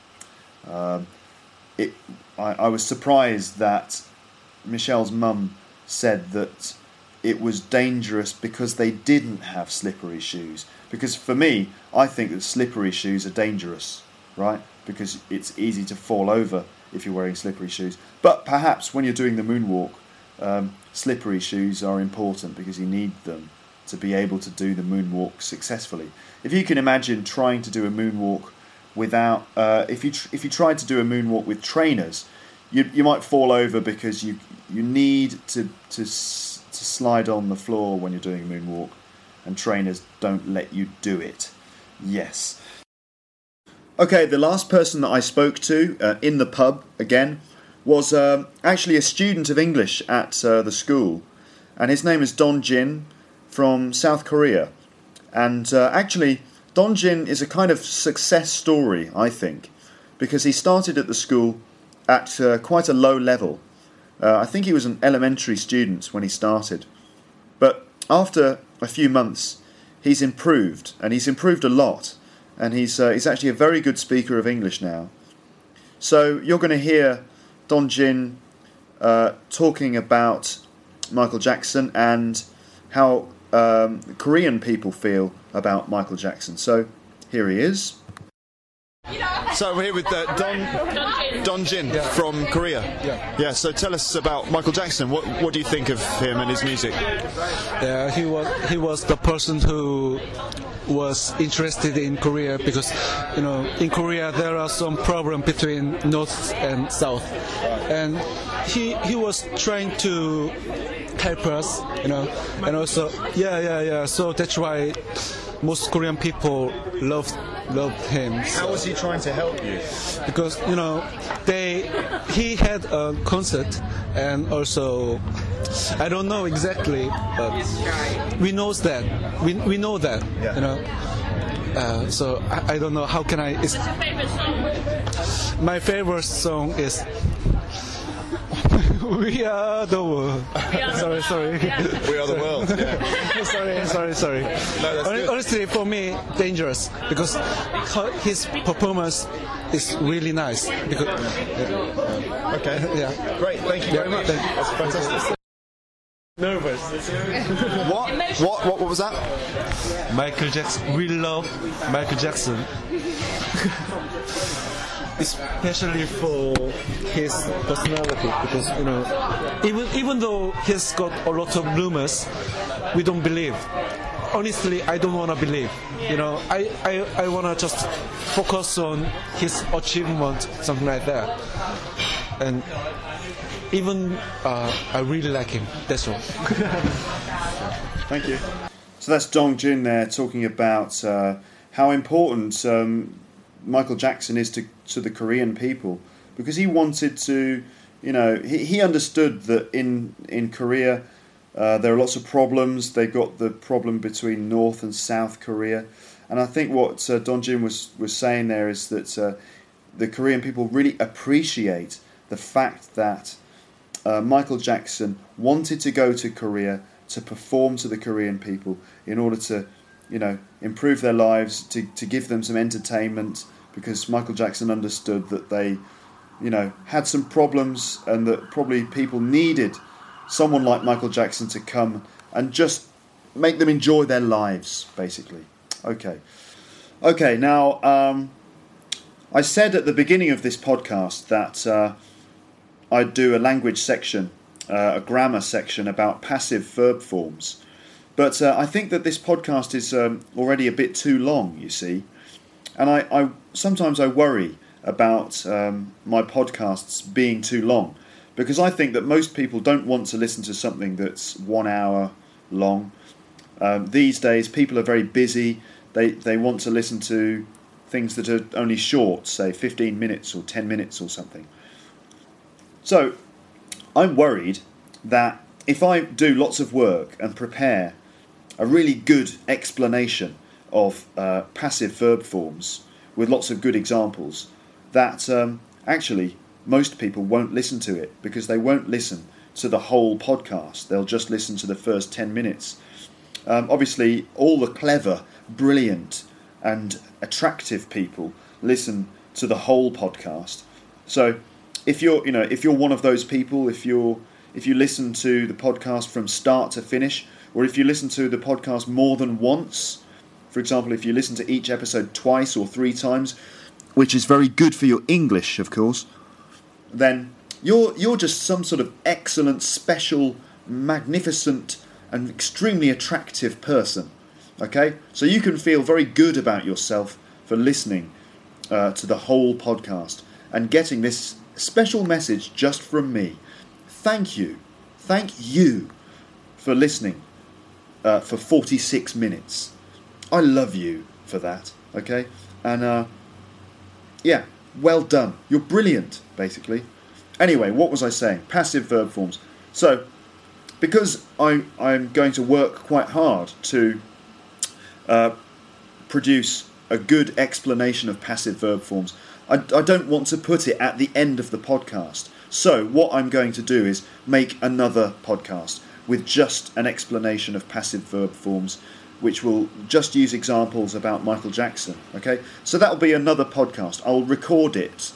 I was surprised that Michelle's mum said that it was dangerous because they didn't have slippery shoes. Because for me, I think that slippery shoes are dangerous, right? Because it's easy to fall over if you're wearing slippery shoes. But perhaps when you're doing the moonwalk, slippery shoes are important because you need them to be able to do the moonwalk successfully. If you can imagine trying to do a moonwalk without, if you tried to do a moonwalk with trainers, you might fall over because you need to slide on the floor when you're doing a moonwalk, and trainers don't let you do it. Yes. Okay, the last person that I spoke to in the pub again was actually a student of English at the school, and his name is Don Jin from South Korea. And actually, Don Jin is a kind of success story, I think, because he started at the school at quite a low level. I think he was an elementary student when he started. But after a few months, he's improved, and he's improved a lot. And he's actually a very good speaker of English now. So you're going to hear Don Jin talking about Michael Jackson and how Korean people feel about Michael Jackson. So here he is. So we're here with Don Jin from Korea. Yeah. So tell us about Michael Jackson. What do you think of him and his music? Yeah, he was the person who was interested in Korea because, in Korea there are some problem between North and South, and he was trying to help us, and also So that's why most Korean people loved him. How was he trying to help you? Because he had a concert, and also I don't know exactly, but we know that. So I don't know how can I. What's your favourite song? My favorite song is. We are the world. Sorry. We are the world. Yeah. sorry. No, that's good. Honestly, for me, dangerous because his performance is really nice. Because, Okay. Yeah. Great. Thank you very much. That's fantastic. Nervous. What was that? Michael Jackson. We love Michael Jackson. Especially for his personality, because even though he's got a lot of rumors, we don't believe. Honestly, I don't want to believe. I want to just focus on his achievement, something like that. And even I really like him. That's all. Thank you. So that's Dong Jin there talking about how important Michael Jackson is to the Korean people, because he wanted to, he understood that in Korea there are lots of problems. They've got the problem between North and South Korea, and I think what Dong Jin was saying there is that the Korean people really appreciate the fact that Michael Jackson wanted to go to Korea to perform to the Korean people in order to, improve their lives, to give them some entertainment, because Michael Jackson understood that they, had some problems and that probably people needed someone like Michael Jackson to come and just make them enjoy their lives, basically. Okay, now, I said at the beginning of this podcast that I'd do a language section, a grammar section about passive verb forms. But I think that this podcast is already a bit too long, you see. And I sometimes I worry about my podcasts being too long, because I think that most people don't want to listen to something that's 1 hour long. These days, people are very busy. They want to listen to things that are only short, say 15 minutes or 10 minutes or something. So I'm worried that if I do lots of work and prepare a really good explanation of passive verb forms with lots of good examples, that actually most people won't listen to it, because they won't listen to the whole podcast. They'll just listen to the first 10 minutes. Obviously, all the clever, brilliant and attractive people listen to the whole podcast. So if you're one of those people, if you listen to the podcast from start to finish, or if you listen to the podcast more than once, for example, if you listen to each episode twice or 3 times, which is very good for your English, of course, then you're just some sort of excellent, special, magnificent and extremely attractive person. Okay? So you can feel very good about yourself for listening to the whole podcast and getting this special message just from me. Thank you for listening for 46 minutes. I love you for that, okay? And yeah, well done. You're brilliant, basically. Anyway, what was I saying? Passive verb forms. So, because I'm going to work quite hard to produce a good explanation of passive verb forms, I don't want to put it at the end of the podcast. So what I'm going to do is make another podcast with just an explanation of passive verb forms, which will just use examples about Michael Jackson. Okay, so that'll be another podcast. I'll record it.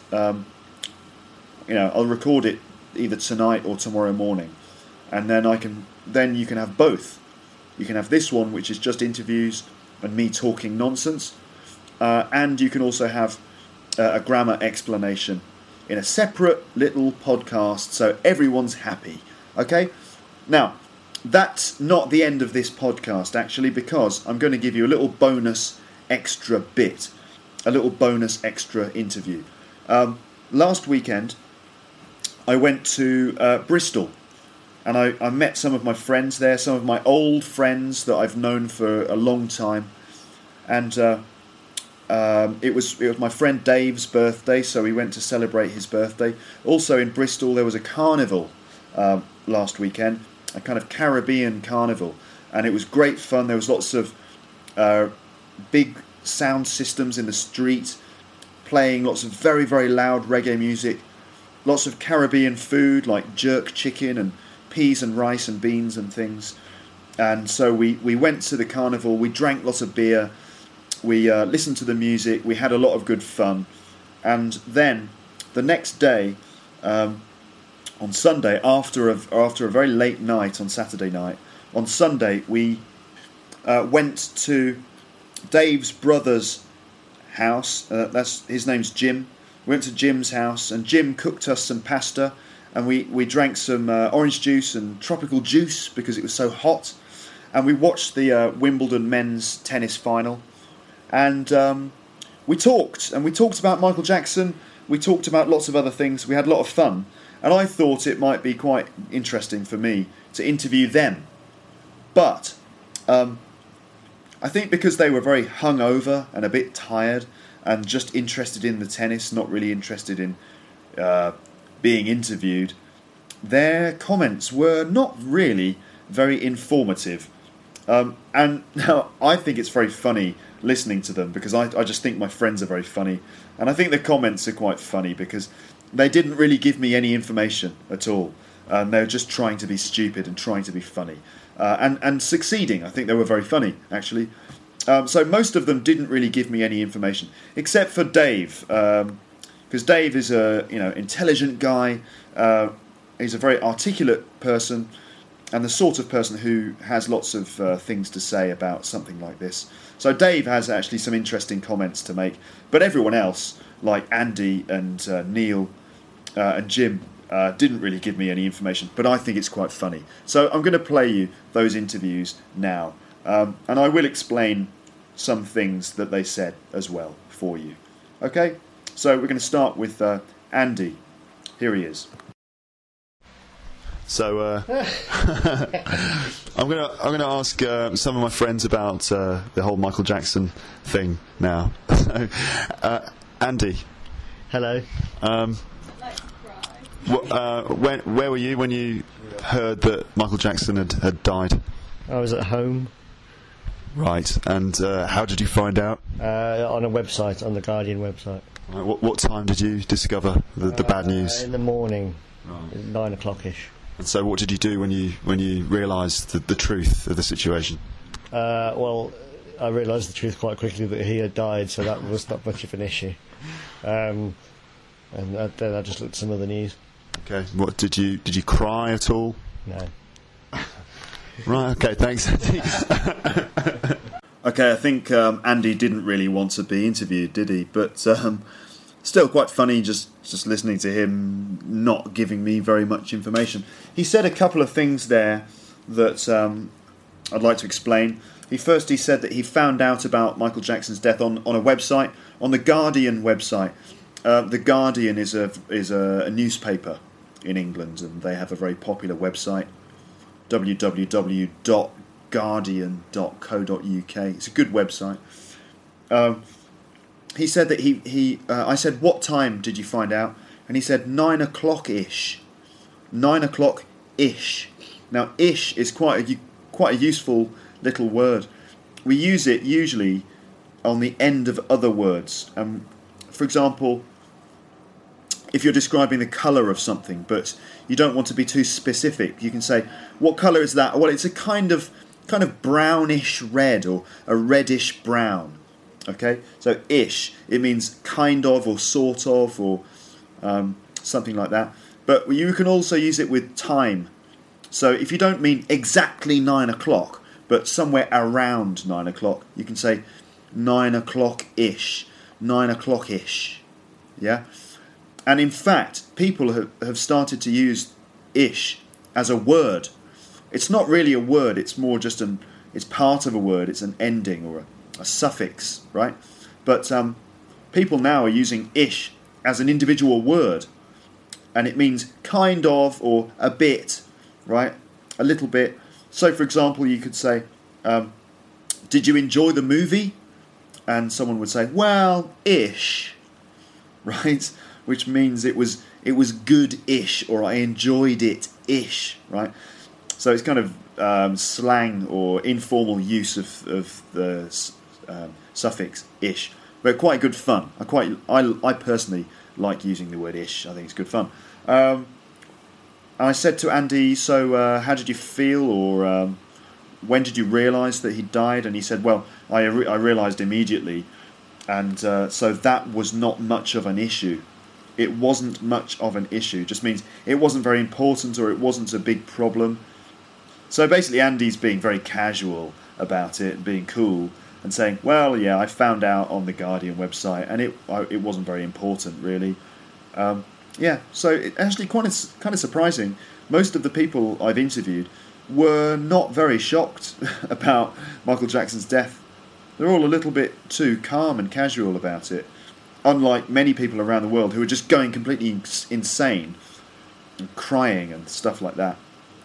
I'll record it either tonight or tomorrow morning, and then you can have both. You can have this one, which is just interviews and me talking nonsense, and you can also have a grammar explanation in a separate little podcast, so everyone's happy. Okay? Now, that's not the end of this podcast, actually, because I'm going to give you a little bonus extra bit, a little bonus extra interview. Last weekend, I went to Bristol, and I met some of my friends there, some of my old friends that I've known for a long time, and it was my friend Dave's birthday, so we went to celebrate his birthday. Also in Bristol there was a carnival last weekend, a kind of Caribbean carnival, and it was great fun. There was lots of big sound systems in the street, playing lots of very, very loud reggae music, lots of Caribbean food like jerk chicken and peas and rice and beans and things. And so we went to the carnival, we drank lots of beer, we listened to the music, we had a lot of good fun. And then the next day, on Sunday, after a very late night on Saturday night, on Sunday we went to Dave's brother's house. His name's Jim. We went to Jim's house, and Jim cooked us some pasta, and we drank some orange juice and tropical juice because it was so hot. And we watched the Wimbledon men's tennis final, and we talked about Michael Jackson. We talked about lots of other things. We had a lot of fun, and I thought it might be quite interesting for me to interview them. But I think because they were very hungover and a bit tired and just interested in the tennis, not really interested in being interviewed, their comments were not really very informative. And now I think it's very funny listening to them because I just think my friends are very funny. And I think the comments are quite funny because they didn't really give me any information at all. They were just trying to be stupid and trying to be funny. And succeeding. I think they were very funny, actually. So most of them didn't really give me any information, except for Dave. Because Dave is a intelligent guy. He's a very articulate person, and the sort of person who has lots of things to say about something like this. So Dave has actually some interesting comments to make, but everyone else, like Andy and Neil and Jim, didn't really give me any information, but I think it's quite funny. So I'm going to play you those interviews now, and I will explain some things that they said as well for you. Okay, so we're going to start with Andy. Here he is. So I'm gonna ask some of my friends about the whole Michael Jackson thing now. So, Andy. Hello. Where were you when you heard that Michael Jackson had died? I was at home. Right. And how did you find out? On a website, on the Guardian website. Right, what time did you discover the bad news? In the morning, 9 o'clock-ish. And so what did you do when you realised the truth of the situation? Well, I realised the truth quite quickly that he had died, so that was not much of an issue. And then I just looked at some of the news. Okay. What did you cry at all? No. Right. Okay. Thanks, Andy. Okay, I think Andy didn't really want to be interviewed, did he? But still quite funny just listening to him not giving me very much information. He said a couple of things there that I'd like to explain. He said that he found out about Michael Jackson's death on a website, on the Guardian website. The Guardian is a newspaper in England, and they have a very popular website, www.guardian.co.uk. It's a good website. He said that I said, what time did you find out? And he said 9 o'clock-ish. 9 o'clock-ish. Now, ish is quite a useful little word. We use it usually on the end of other words. For example, if you're describing the colour of something, but you don't want to be too specific, you can say, what colour is that? Well, it's a kind of brownish red, or a reddish brown. Okay, so ish, it means kind of, or sort of, or something like that. But you can also use it with time. So if you don't mean exactly 9 o'clock, but somewhere around 9 o'clock, you can say 9 o'clock-ish, 9 o'clock-ish. Yeah? And in fact, people have started to use ish as a word. It's not really a word, it's more just it's part of a word, it's an ending or a suffix, right? But people now are using ish as an individual word, and it means kind of, or a bit, right? A little bit. So, for example, you could say, did you enjoy the movie? And someone would say, well, ish, right? Which means it was good-ish, or I enjoyed it-ish, right? So it's kind of slang or informal use of the suffix ish, but quite good fun. I personally like using the word ish. I think it's good fun. I said to Andy, so how did you feel, or when did you realise that he died? And he said, well, I realised immediately, and so that was not much of an issue. It wasn't much of an issue. Just means it wasn't very important, or it wasn't a big problem. So basically Andy's being very casual about it, being cool, and saying, well, yeah, I found out on the Guardian website, and it wasn't very important, really. Yeah, so it actually kind of surprising. Most of the people I've interviewed were not very shocked about Michael Jackson's death. They're all a little bit too calm and casual about it, unlike many people around the world who are just going completely insane and crying and stuff like that.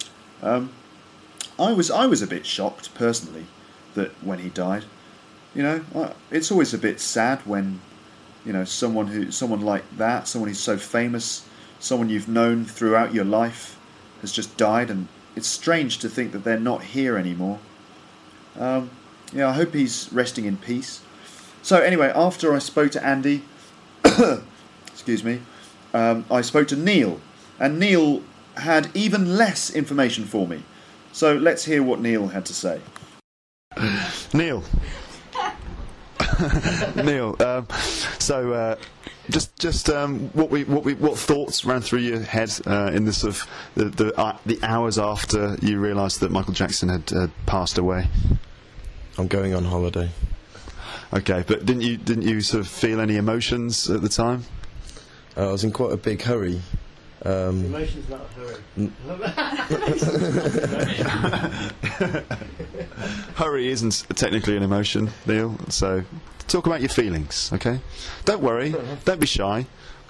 I was a bit shocked personally that when he died. You know, it's always a bit sad when, you know, someone like that, someone who's so famous, someone you've known throughout your life, has just died, and it's strange to think that they're not here anymore. Yeah, I hope he's resting in peace. So anyway, after I spoke to Andy, excuse me, I spoke to Neil, and Neil had even less information for me. So let's hear what Neil had to say. Neil. Neil, so just what thoughts ran through your head in the sort of the hours after you realised that Michael Jackson had passed away? I'm going on holiday. Okay, but didn't you sort of feel any emotions at the time? I was in quite a big hurry. Emotion's not a hurry. Hurry isn't technically an emotion, Neil, so talk about your feelings, okay? Don't worry, don't be shy.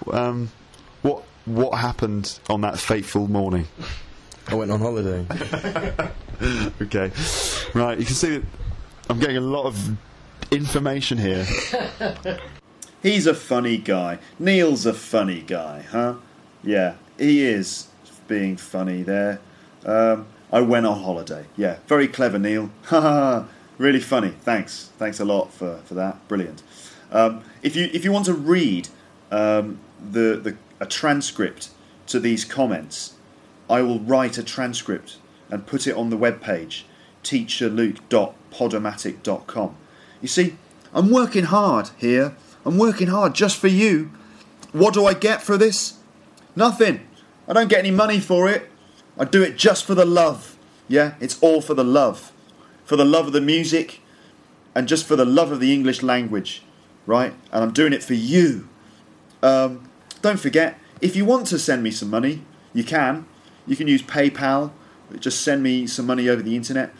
What happened on that fateful morning? I went on holiday. Okay, right, you can see that I'm getting a lot of information here. He's a funny guy. Neil's a funny guy, huh? Yeah, he is being funny there. I went on holiday. Yeah, very clever, Neil. Ha really funny. Thanks a lot for that. Brilliant. If you want to read a transcript to these comments, I will write a transcript and put it on the webpage, teacherluke.podomatic.com. You see, I'm working hard here. I'm working hard just for you. What do I get for this? Nothing. I don't get any money for it. I do it just for the love. Yeah, it's all for the love. For the love of the music and just for the love of the English language. Right? And I'm doing it for you. Don't forget, if you want to send me some money, you can. You can use PayPal. Just send me some money over the internet.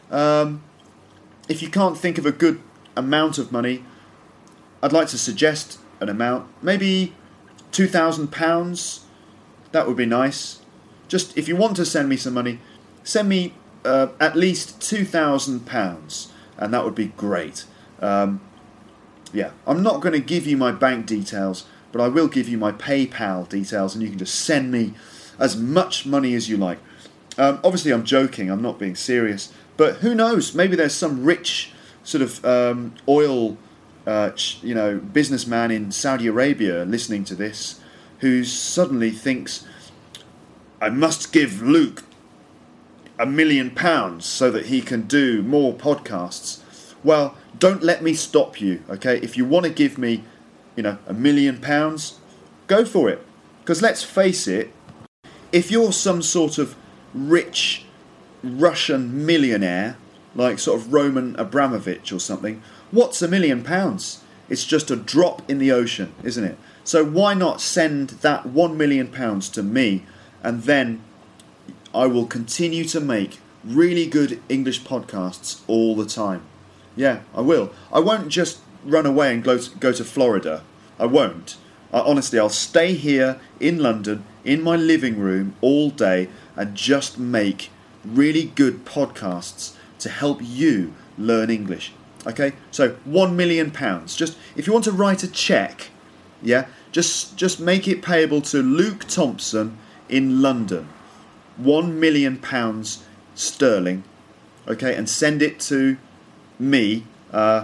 If you can't think of a good amount of money, I'd like to suggest an amount. Maybe £2,000. That would be nice. Just if you want to send me some money, send me at least £2,000, and that would be great. Yeah, I'm not going to give you my bank details, but I will give you my PayPal details, and you can just send me as much money as you like. Obviously, I'm joking. I'm not being serious. But who knows? Maybe there's some rich sort of oil, businessman in Saudi Arabia listening to this, who suddenly thinks, I must give Luke £1 million so that he can do more podcasts. Well, don't let me stop you, okay? If you want to give me, £1 million, go for it. Because let's face it, if you're some sort of rich Russian millionaire, like sort of Roman Abramovich or something, what's £1 million? It's just a drop in the ocean, isn't it? So why not send that £1 million to me, and then I will continue to make really good English podcasts all the time. Yeah, I will. I won't just run away and go to Florida. I won't. Honestly, I'll stay here in London, in my living room all day, and just make really good podcasts to help you learn English. Okay? So £1 million. Just if you want to write a cheque, yeah, just make it payable to Luke Thompson in London. £1 million sterling. Okay, and send it to me.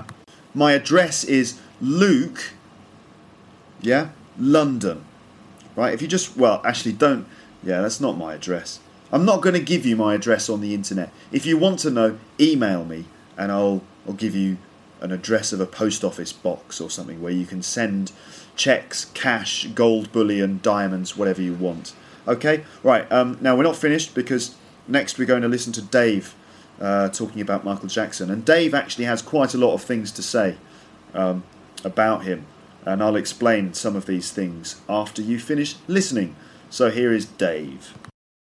My address is Luke, yeah, London. right? If you just, well, actually don't, yeah, that's not my address. I'm not going to give you my address on the internet. If you want to know, email me and I'll give you an address of a post office box or something where you can send cheques, cash, gold bullion, diamonds, whatever you want. Okay? Right, now we're not finished because next we're going to listen to Dave talking about Michael Jackson. And Dave actually has quite a lot of things to say about him. And I'll explain some of these things after you finish listening. So here is Dave.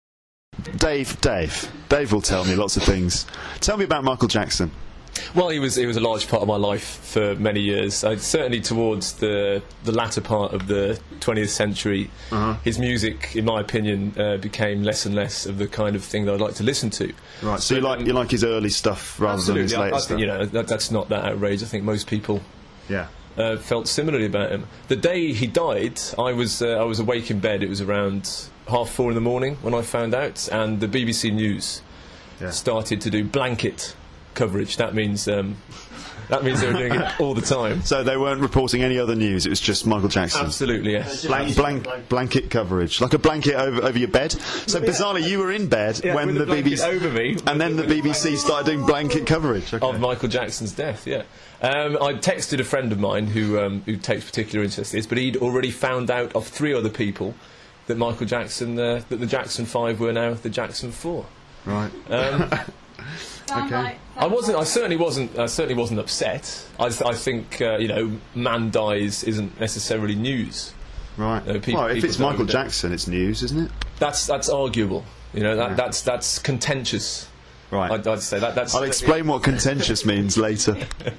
Dave will tell me lots of things. Tell me about Michael Jackson. Well, he was a large part of my life for many years. Certainly towards the latter part of the 20th century, his music, in my opinion, became less and less of the kind of thing that I'd like to listen to. Right. So you like his early stuff rather than his later stuff. You know, that's not that outrageous. I think most people. Felt similarly about him. The day he died, I was awake in bed. It was around 4:30 in the morning when I found out, and the BBC News started to do blanket coverage. That means they were doing it all the time. So they weren't reporting any other news. It was just Michael Jackson. Absolutely, yes. Blanket coverage, like a blanket over your bed. So bizarrely, you were in bed when the BBC over me, and then the BBC started doing blanket coverage of Michael Jackson's death. Yeah. I texted a friend of mine who takes particular interest in this, but he'd already found out of 3 other people that Michael Jackson, that the Jackson 5 were now the Jackson 4. Right. Okay. I certainly wasn't upset. I think man dies isn't necessarily news. Right. If it's Michael Jackson, it's news, isn't it? That's arguable. You know, that's contentious. Right. I'd say that's. I'll explain what contentious means later.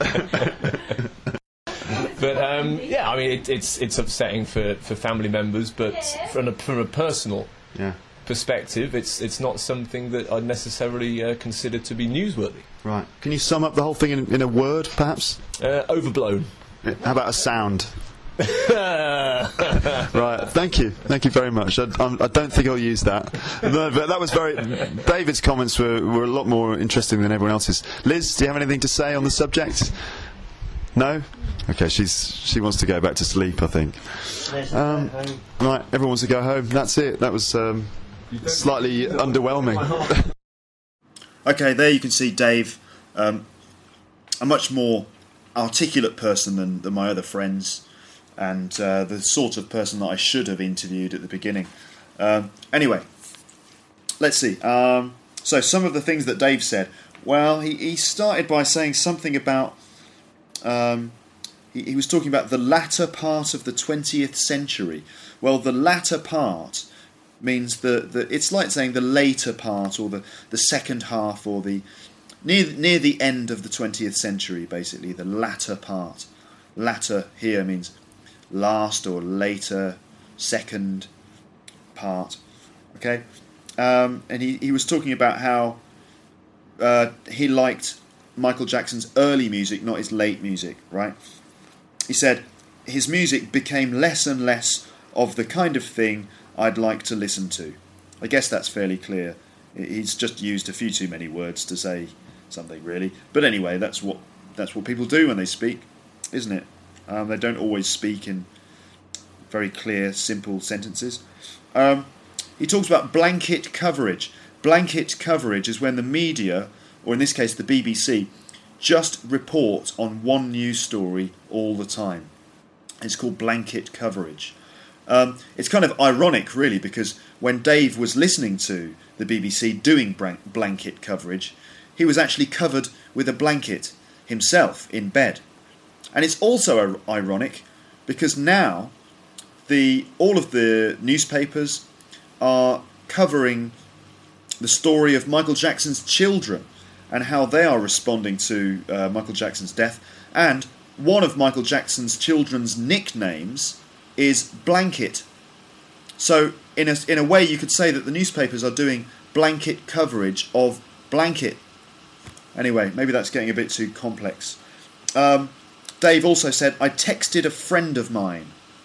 But I mean, it's upsetting for family members, but from a personal perspective, it's not something that I'd necessarily consider to be newsworthy. Right. Can you sum up the whole thing in a word, perhaps? Overblown. How about a sound? Right, thank you very much. I don't think I'll use that. No, but that was David's comments were a lot more interesting than everyone else's. Liz, do you have anything to say on the subject? No? Okay, she wants to go back to sleep, I think. Right, everyone wants to go home. That's it. That was slightly underwhelming. Okay, there you can see Dave, a much more articulate person than my other friends, and the sort of person that I should have interviewed at the beginning. Anyway, let's see. So some of the things that Dave said. Well, he started by saying something about... He was talking about the latter part of the 20th century. Well, the latter part means it's like saying the later part, or the second half, or the near the end of the 20th century, basically, the latter part. Latter here means last or later, second part. Okay? And he was talking about how he liked Michael Jackson's early music, not his late music, right? He said, his music became less and less of the kind of thing I'd like to listen to. I guess that's fairly clear. He's just used a few too many words to say something, really. But anyway, that's what people do when they speak, isn't it? They don't always speak in very clear, simple sentences. He talks about blanket coverage. Blanket coverage is when the media, or in this case the BBC, just report on one news story all the time. It's called blanket coverage. It's kind of ironic, really, because when Dave was listening to the BBC doing blanket coverage, he was actually covered with a blanket himself in bed. And it's also ironic because now all of the newspapers are covering the story of Michael Jackson's children and how they are responding to Michael Jackson's death. And one of Michael Jackson's children's nicknames is Blanket. So in a way you could say that the newspapers are doing blanket coverage of Blanket. Anyway, maybe that's getting a bit too complex. Dave also said, I texted a friend of mine.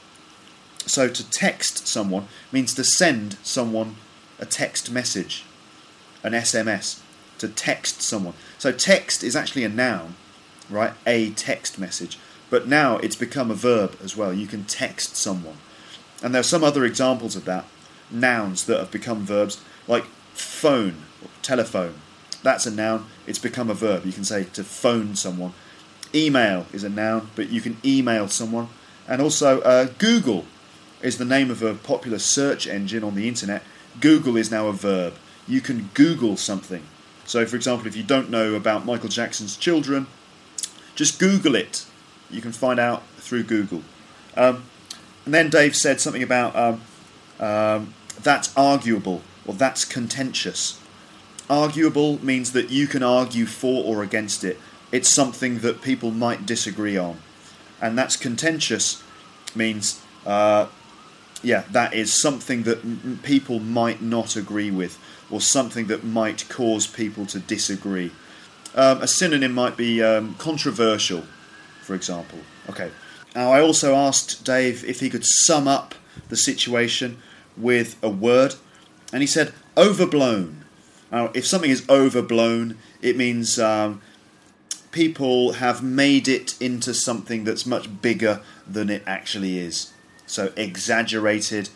So to text someone means to send someone a text message, an SMS, to text someone. So text is actually a noun, right? A text message. But now it's become a verb as well. You can text someone. And there are some other examples of that, nouns that have become verbs, like phone, or telephone. That's a noun, it's become a verb. You can say to phone someone. Email is a noun, but you can email someone. And also Google is the name of a popular search engine on the internet. Google is now a verb. You can Google something. So, for example, if you don't know about Michael Jackson's children, just Google it. You can find out through Google. And then Dave said something about that's arguable or that's contentious. Arguable means that you can argue for or against it. It's something that people might disagree on. And that's contentious means, that is something that people might not agree with, or something that might cause people to disagree. A synonym might be controversial, for example. Okay. Now, I also asked Dave if he could sum up the situation with a word, and he said overblown. Now, if something is overblown, it means people have made it into something that's much bigger than it actually is. So exaggerated,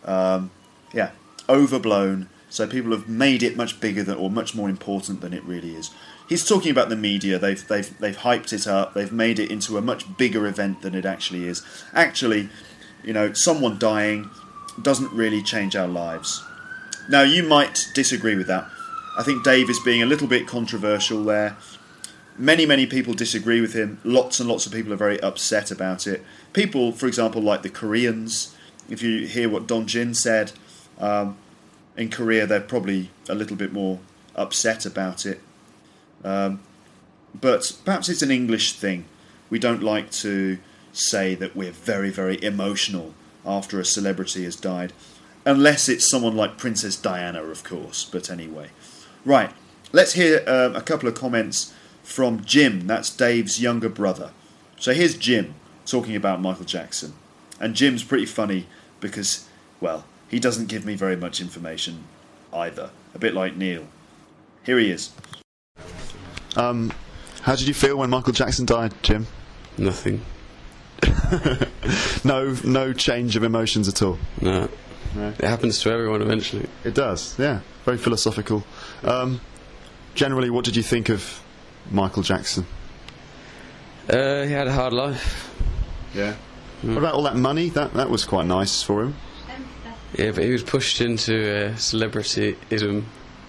overblown. So people have made it much bigger than, or much more important than it really is. He's talking about the media. They've hyped it up. They've made it into a much bigger event than it actually is. Actually, someone dying doesn't really change our lives. Now, you might disagree with that. I think Dave is being a little bit controversial there. Many people disagree with him. Lots and lots of people are very upset about it. People, for example, like the Koreans, if you hear what Don Jin said, in Korea they're probably a little bit more upset about it. But perhaps it's an English thing. We don't like to say that we're very, very emotional after a celebrity has died. Unless it's someone like Princess Diana, of course. But anyway. Right, let's hear a couple of comments from Jim. That's Dave's younger brother. So here's Jim talking about Michael Jackson. And Jim's pretty funny because, well, he doesn't give me very much information either. A bit like Neil. Here he is. How did you feel when Michael Jackson died, Jim? Nothing. No change of emotions at all? No. It happens to everyone eventually. It does, yeah. Very philosophical. Generally, what did you think of Michael Jackson? He had a hard life. Yeah. What about all that money? That was quite nice for him. Yeah, but he was pushed into celebrityism.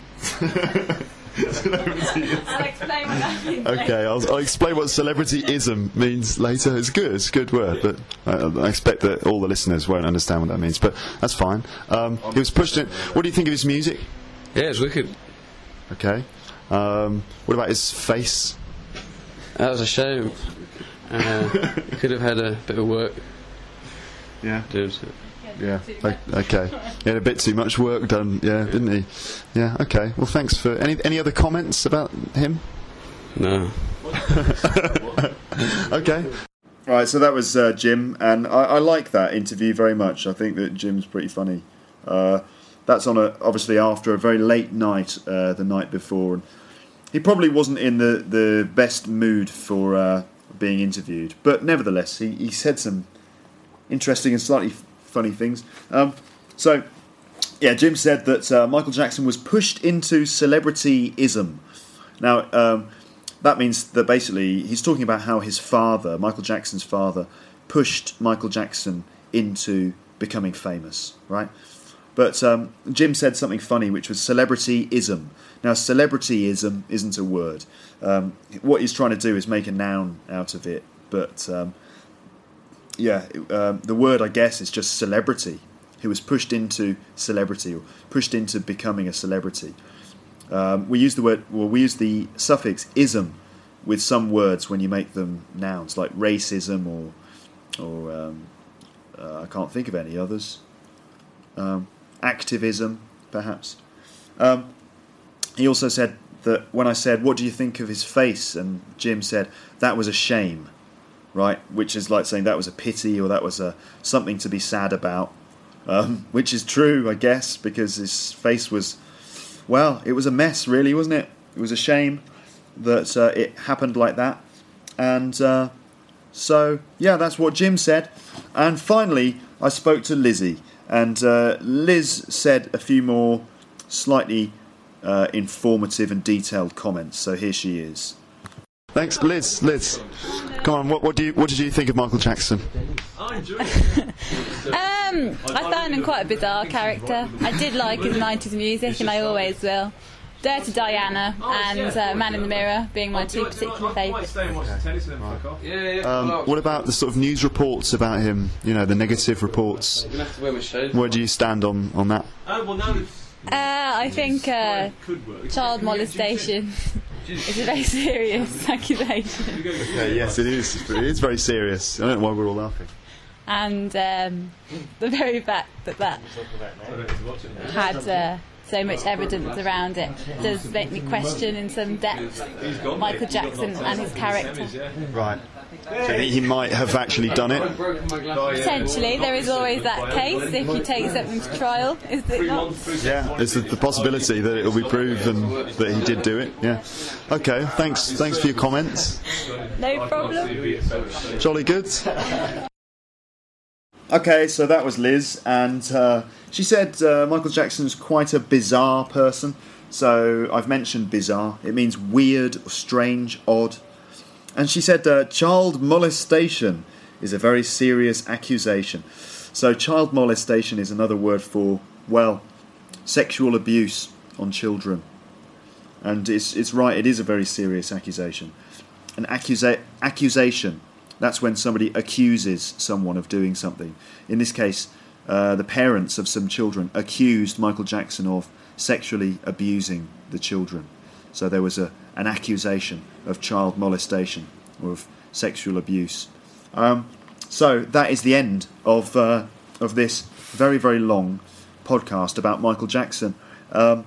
I'll explain what that means. Okay, I'll explain what celebrityism means later. It's good. It's a good word, but I expect that all the listeners won't understand what that means. But that's fine. He was pushed in. What do you think of his music? Yeah, it's wicked. Okay. What about his face? That was a shame. He could have had a bit of work. Yeah. Doing so. Yeah. Okay. He had a bit too much work done. Yeah, didn't he? Yeah. Okay. Well, thanks for any other comments about him? No. Okay. Right. So that was Jim, and I like that interview very much. I think that Jim's pretty funny. That's on obviously after a very late night the night before, and he probably wasn't in the best mood for being interviewed. But nevertheless, he said some interesting and slightly funny things. Jim said that Michael Jackson was pushed into celebrityism. Now, that means that basically he's talking about how his father, Michael Jackson's father, pushed Michael Jackson into becoming famous, right? But Jim said something funny, which was celebrityism. Now, celebrityism isn't a word. What he's trying to do is make a noun out of it, but the word, I guess, is just celebrity. He was pushed into celebrity, or pushed into becoming a celebrity. We use the suffix ism with some words when you make them nouns, like racism or I can't think of any others. Activism, perhaps. He also said that when I said, "What do you think of his face?" and Jim said, "That was a shame," right? Which is like saying that was a pity, or that was something to be sad about. Which is true, I guess, because his face was, well, it was a mess, really, wasn't it? It was a shame that it happened like that. And that's what Jim said. And finally, I spoke to Lizzie, and Liz said a few more slightly informative and detailed comments. So here she is. Thanks, Liz. Liz, come on. What did you think of Michael Jackson? I found him quite a bizarre character. I did like his 90s music, and I always will. Dirty Diana and Man in the Mirror being my two particular favourites. What about the sort of news reports about him? You know, the negative reports. Where do you stand on that? I think child molestation is a very serious accusation. Yes, it is. It is very serious. I don't know why we're all laughing. And the very fact that had so much evidence around it does make me question in some depth Michael Jackson and his character. Right. So he might have actually done it? Potentially, there is always that case if you take something to trial, is it not? Yeah, there's the possibility that it will be proven that he did do it, yeah. Okay, thanks for your comments. No problem. Jolly good. Okay, so that was Liz, and she said Michael Jackson's quite a bizarre person. So I've mentioned bizarre. It means weird, strange, odd. And she said child molestation is a very serious accusation. So child molestation is another word for, well, sexual abuse on children. And it's right, it is a very serious accusation. An accusation, that's when somebody accuses someone of doing something. In this case, the parents of some children accused Michael Jackson of sexually abusing the children. So there was an accusation of child molestation or of sexual abuse. So that is the end of this very, very long podcast about Michael Jackson. So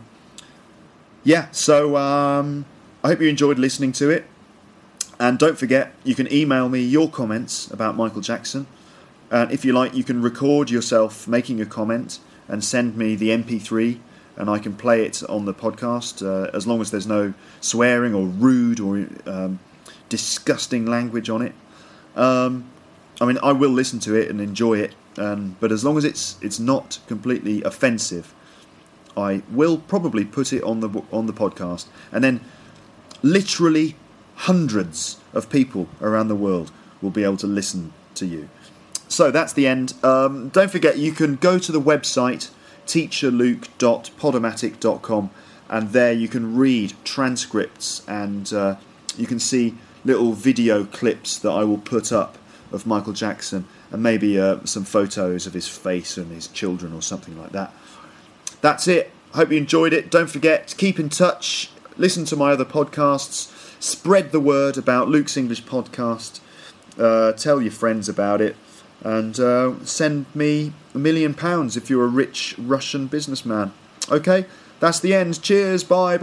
I hope you enjoyed listening to it. And don't forget, you can email me your comments about Michael Jackson. And if you like, you can record yourself making a comment and send me the MP3, and I can play it on the podcast, as long as there's no swearing or rude or disgusting language on it. I mean, I will listen to it and enjoy it, but as long as it's not completely offensive, I will probably put it on the podcast. And then literally hundreds of people around the world will be able to listen to you. So that's the end. Don't forget, you can go to the website teacherluke.podomatic.com, and there you can read transcripts, and you can see little video clips that I will put up of Michael Jackson, and maybe some photos of his face and his children or something like that. That's it. Hope you enjoyed it. Don't forget to keep in touch, listen to my other podcasts, spread the word about Luke's English Podcast, tell your friends about it, and send me £1 million if you're a rich Russian businessman. Okay, that's the end. Cheers, bye.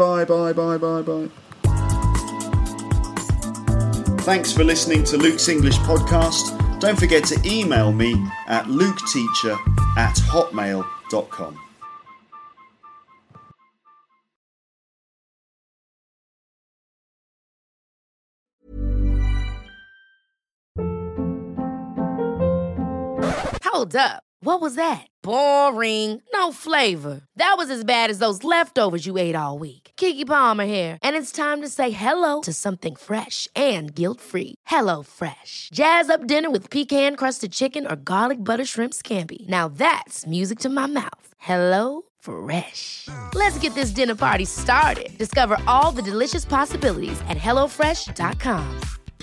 Thanks for listening to Luke's English Podcast. Don't forget to email me at luketeacher@hotmail.com. Hold up. What was that? Boring. No flavor. That was as bad as those leftovers you ate all week. Keke Palmer here, and it's time to say hello to something fresh and guilt-free. Hello Fresh. Jazz up dinner with pecan-crusted chicken or garlic butter shrimp scampi. Now that's music to my mouth. Hello Fresh. Let's get this dinner party started. Discover all the delicious possibilities at HelloFresh.com.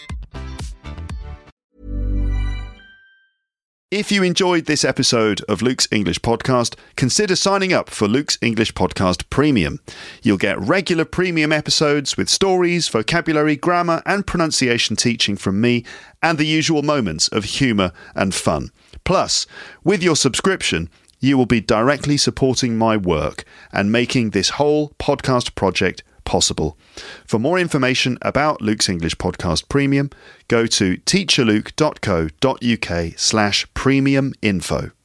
If you enjoyed this episode of Luke's English Podcast, consider signing up for Luke's English Podcast Premium. You'll get regular premium episodes with stories, vocabulary, grammar and pronunciation teaching from me, and the usual moments of humour and fun. Plus, with your subscription, you will be directly supporting my work and making this whole podcast project possible. For more information about Luke's English Podcast Premium, go to teacherluke.co.uk/premium info.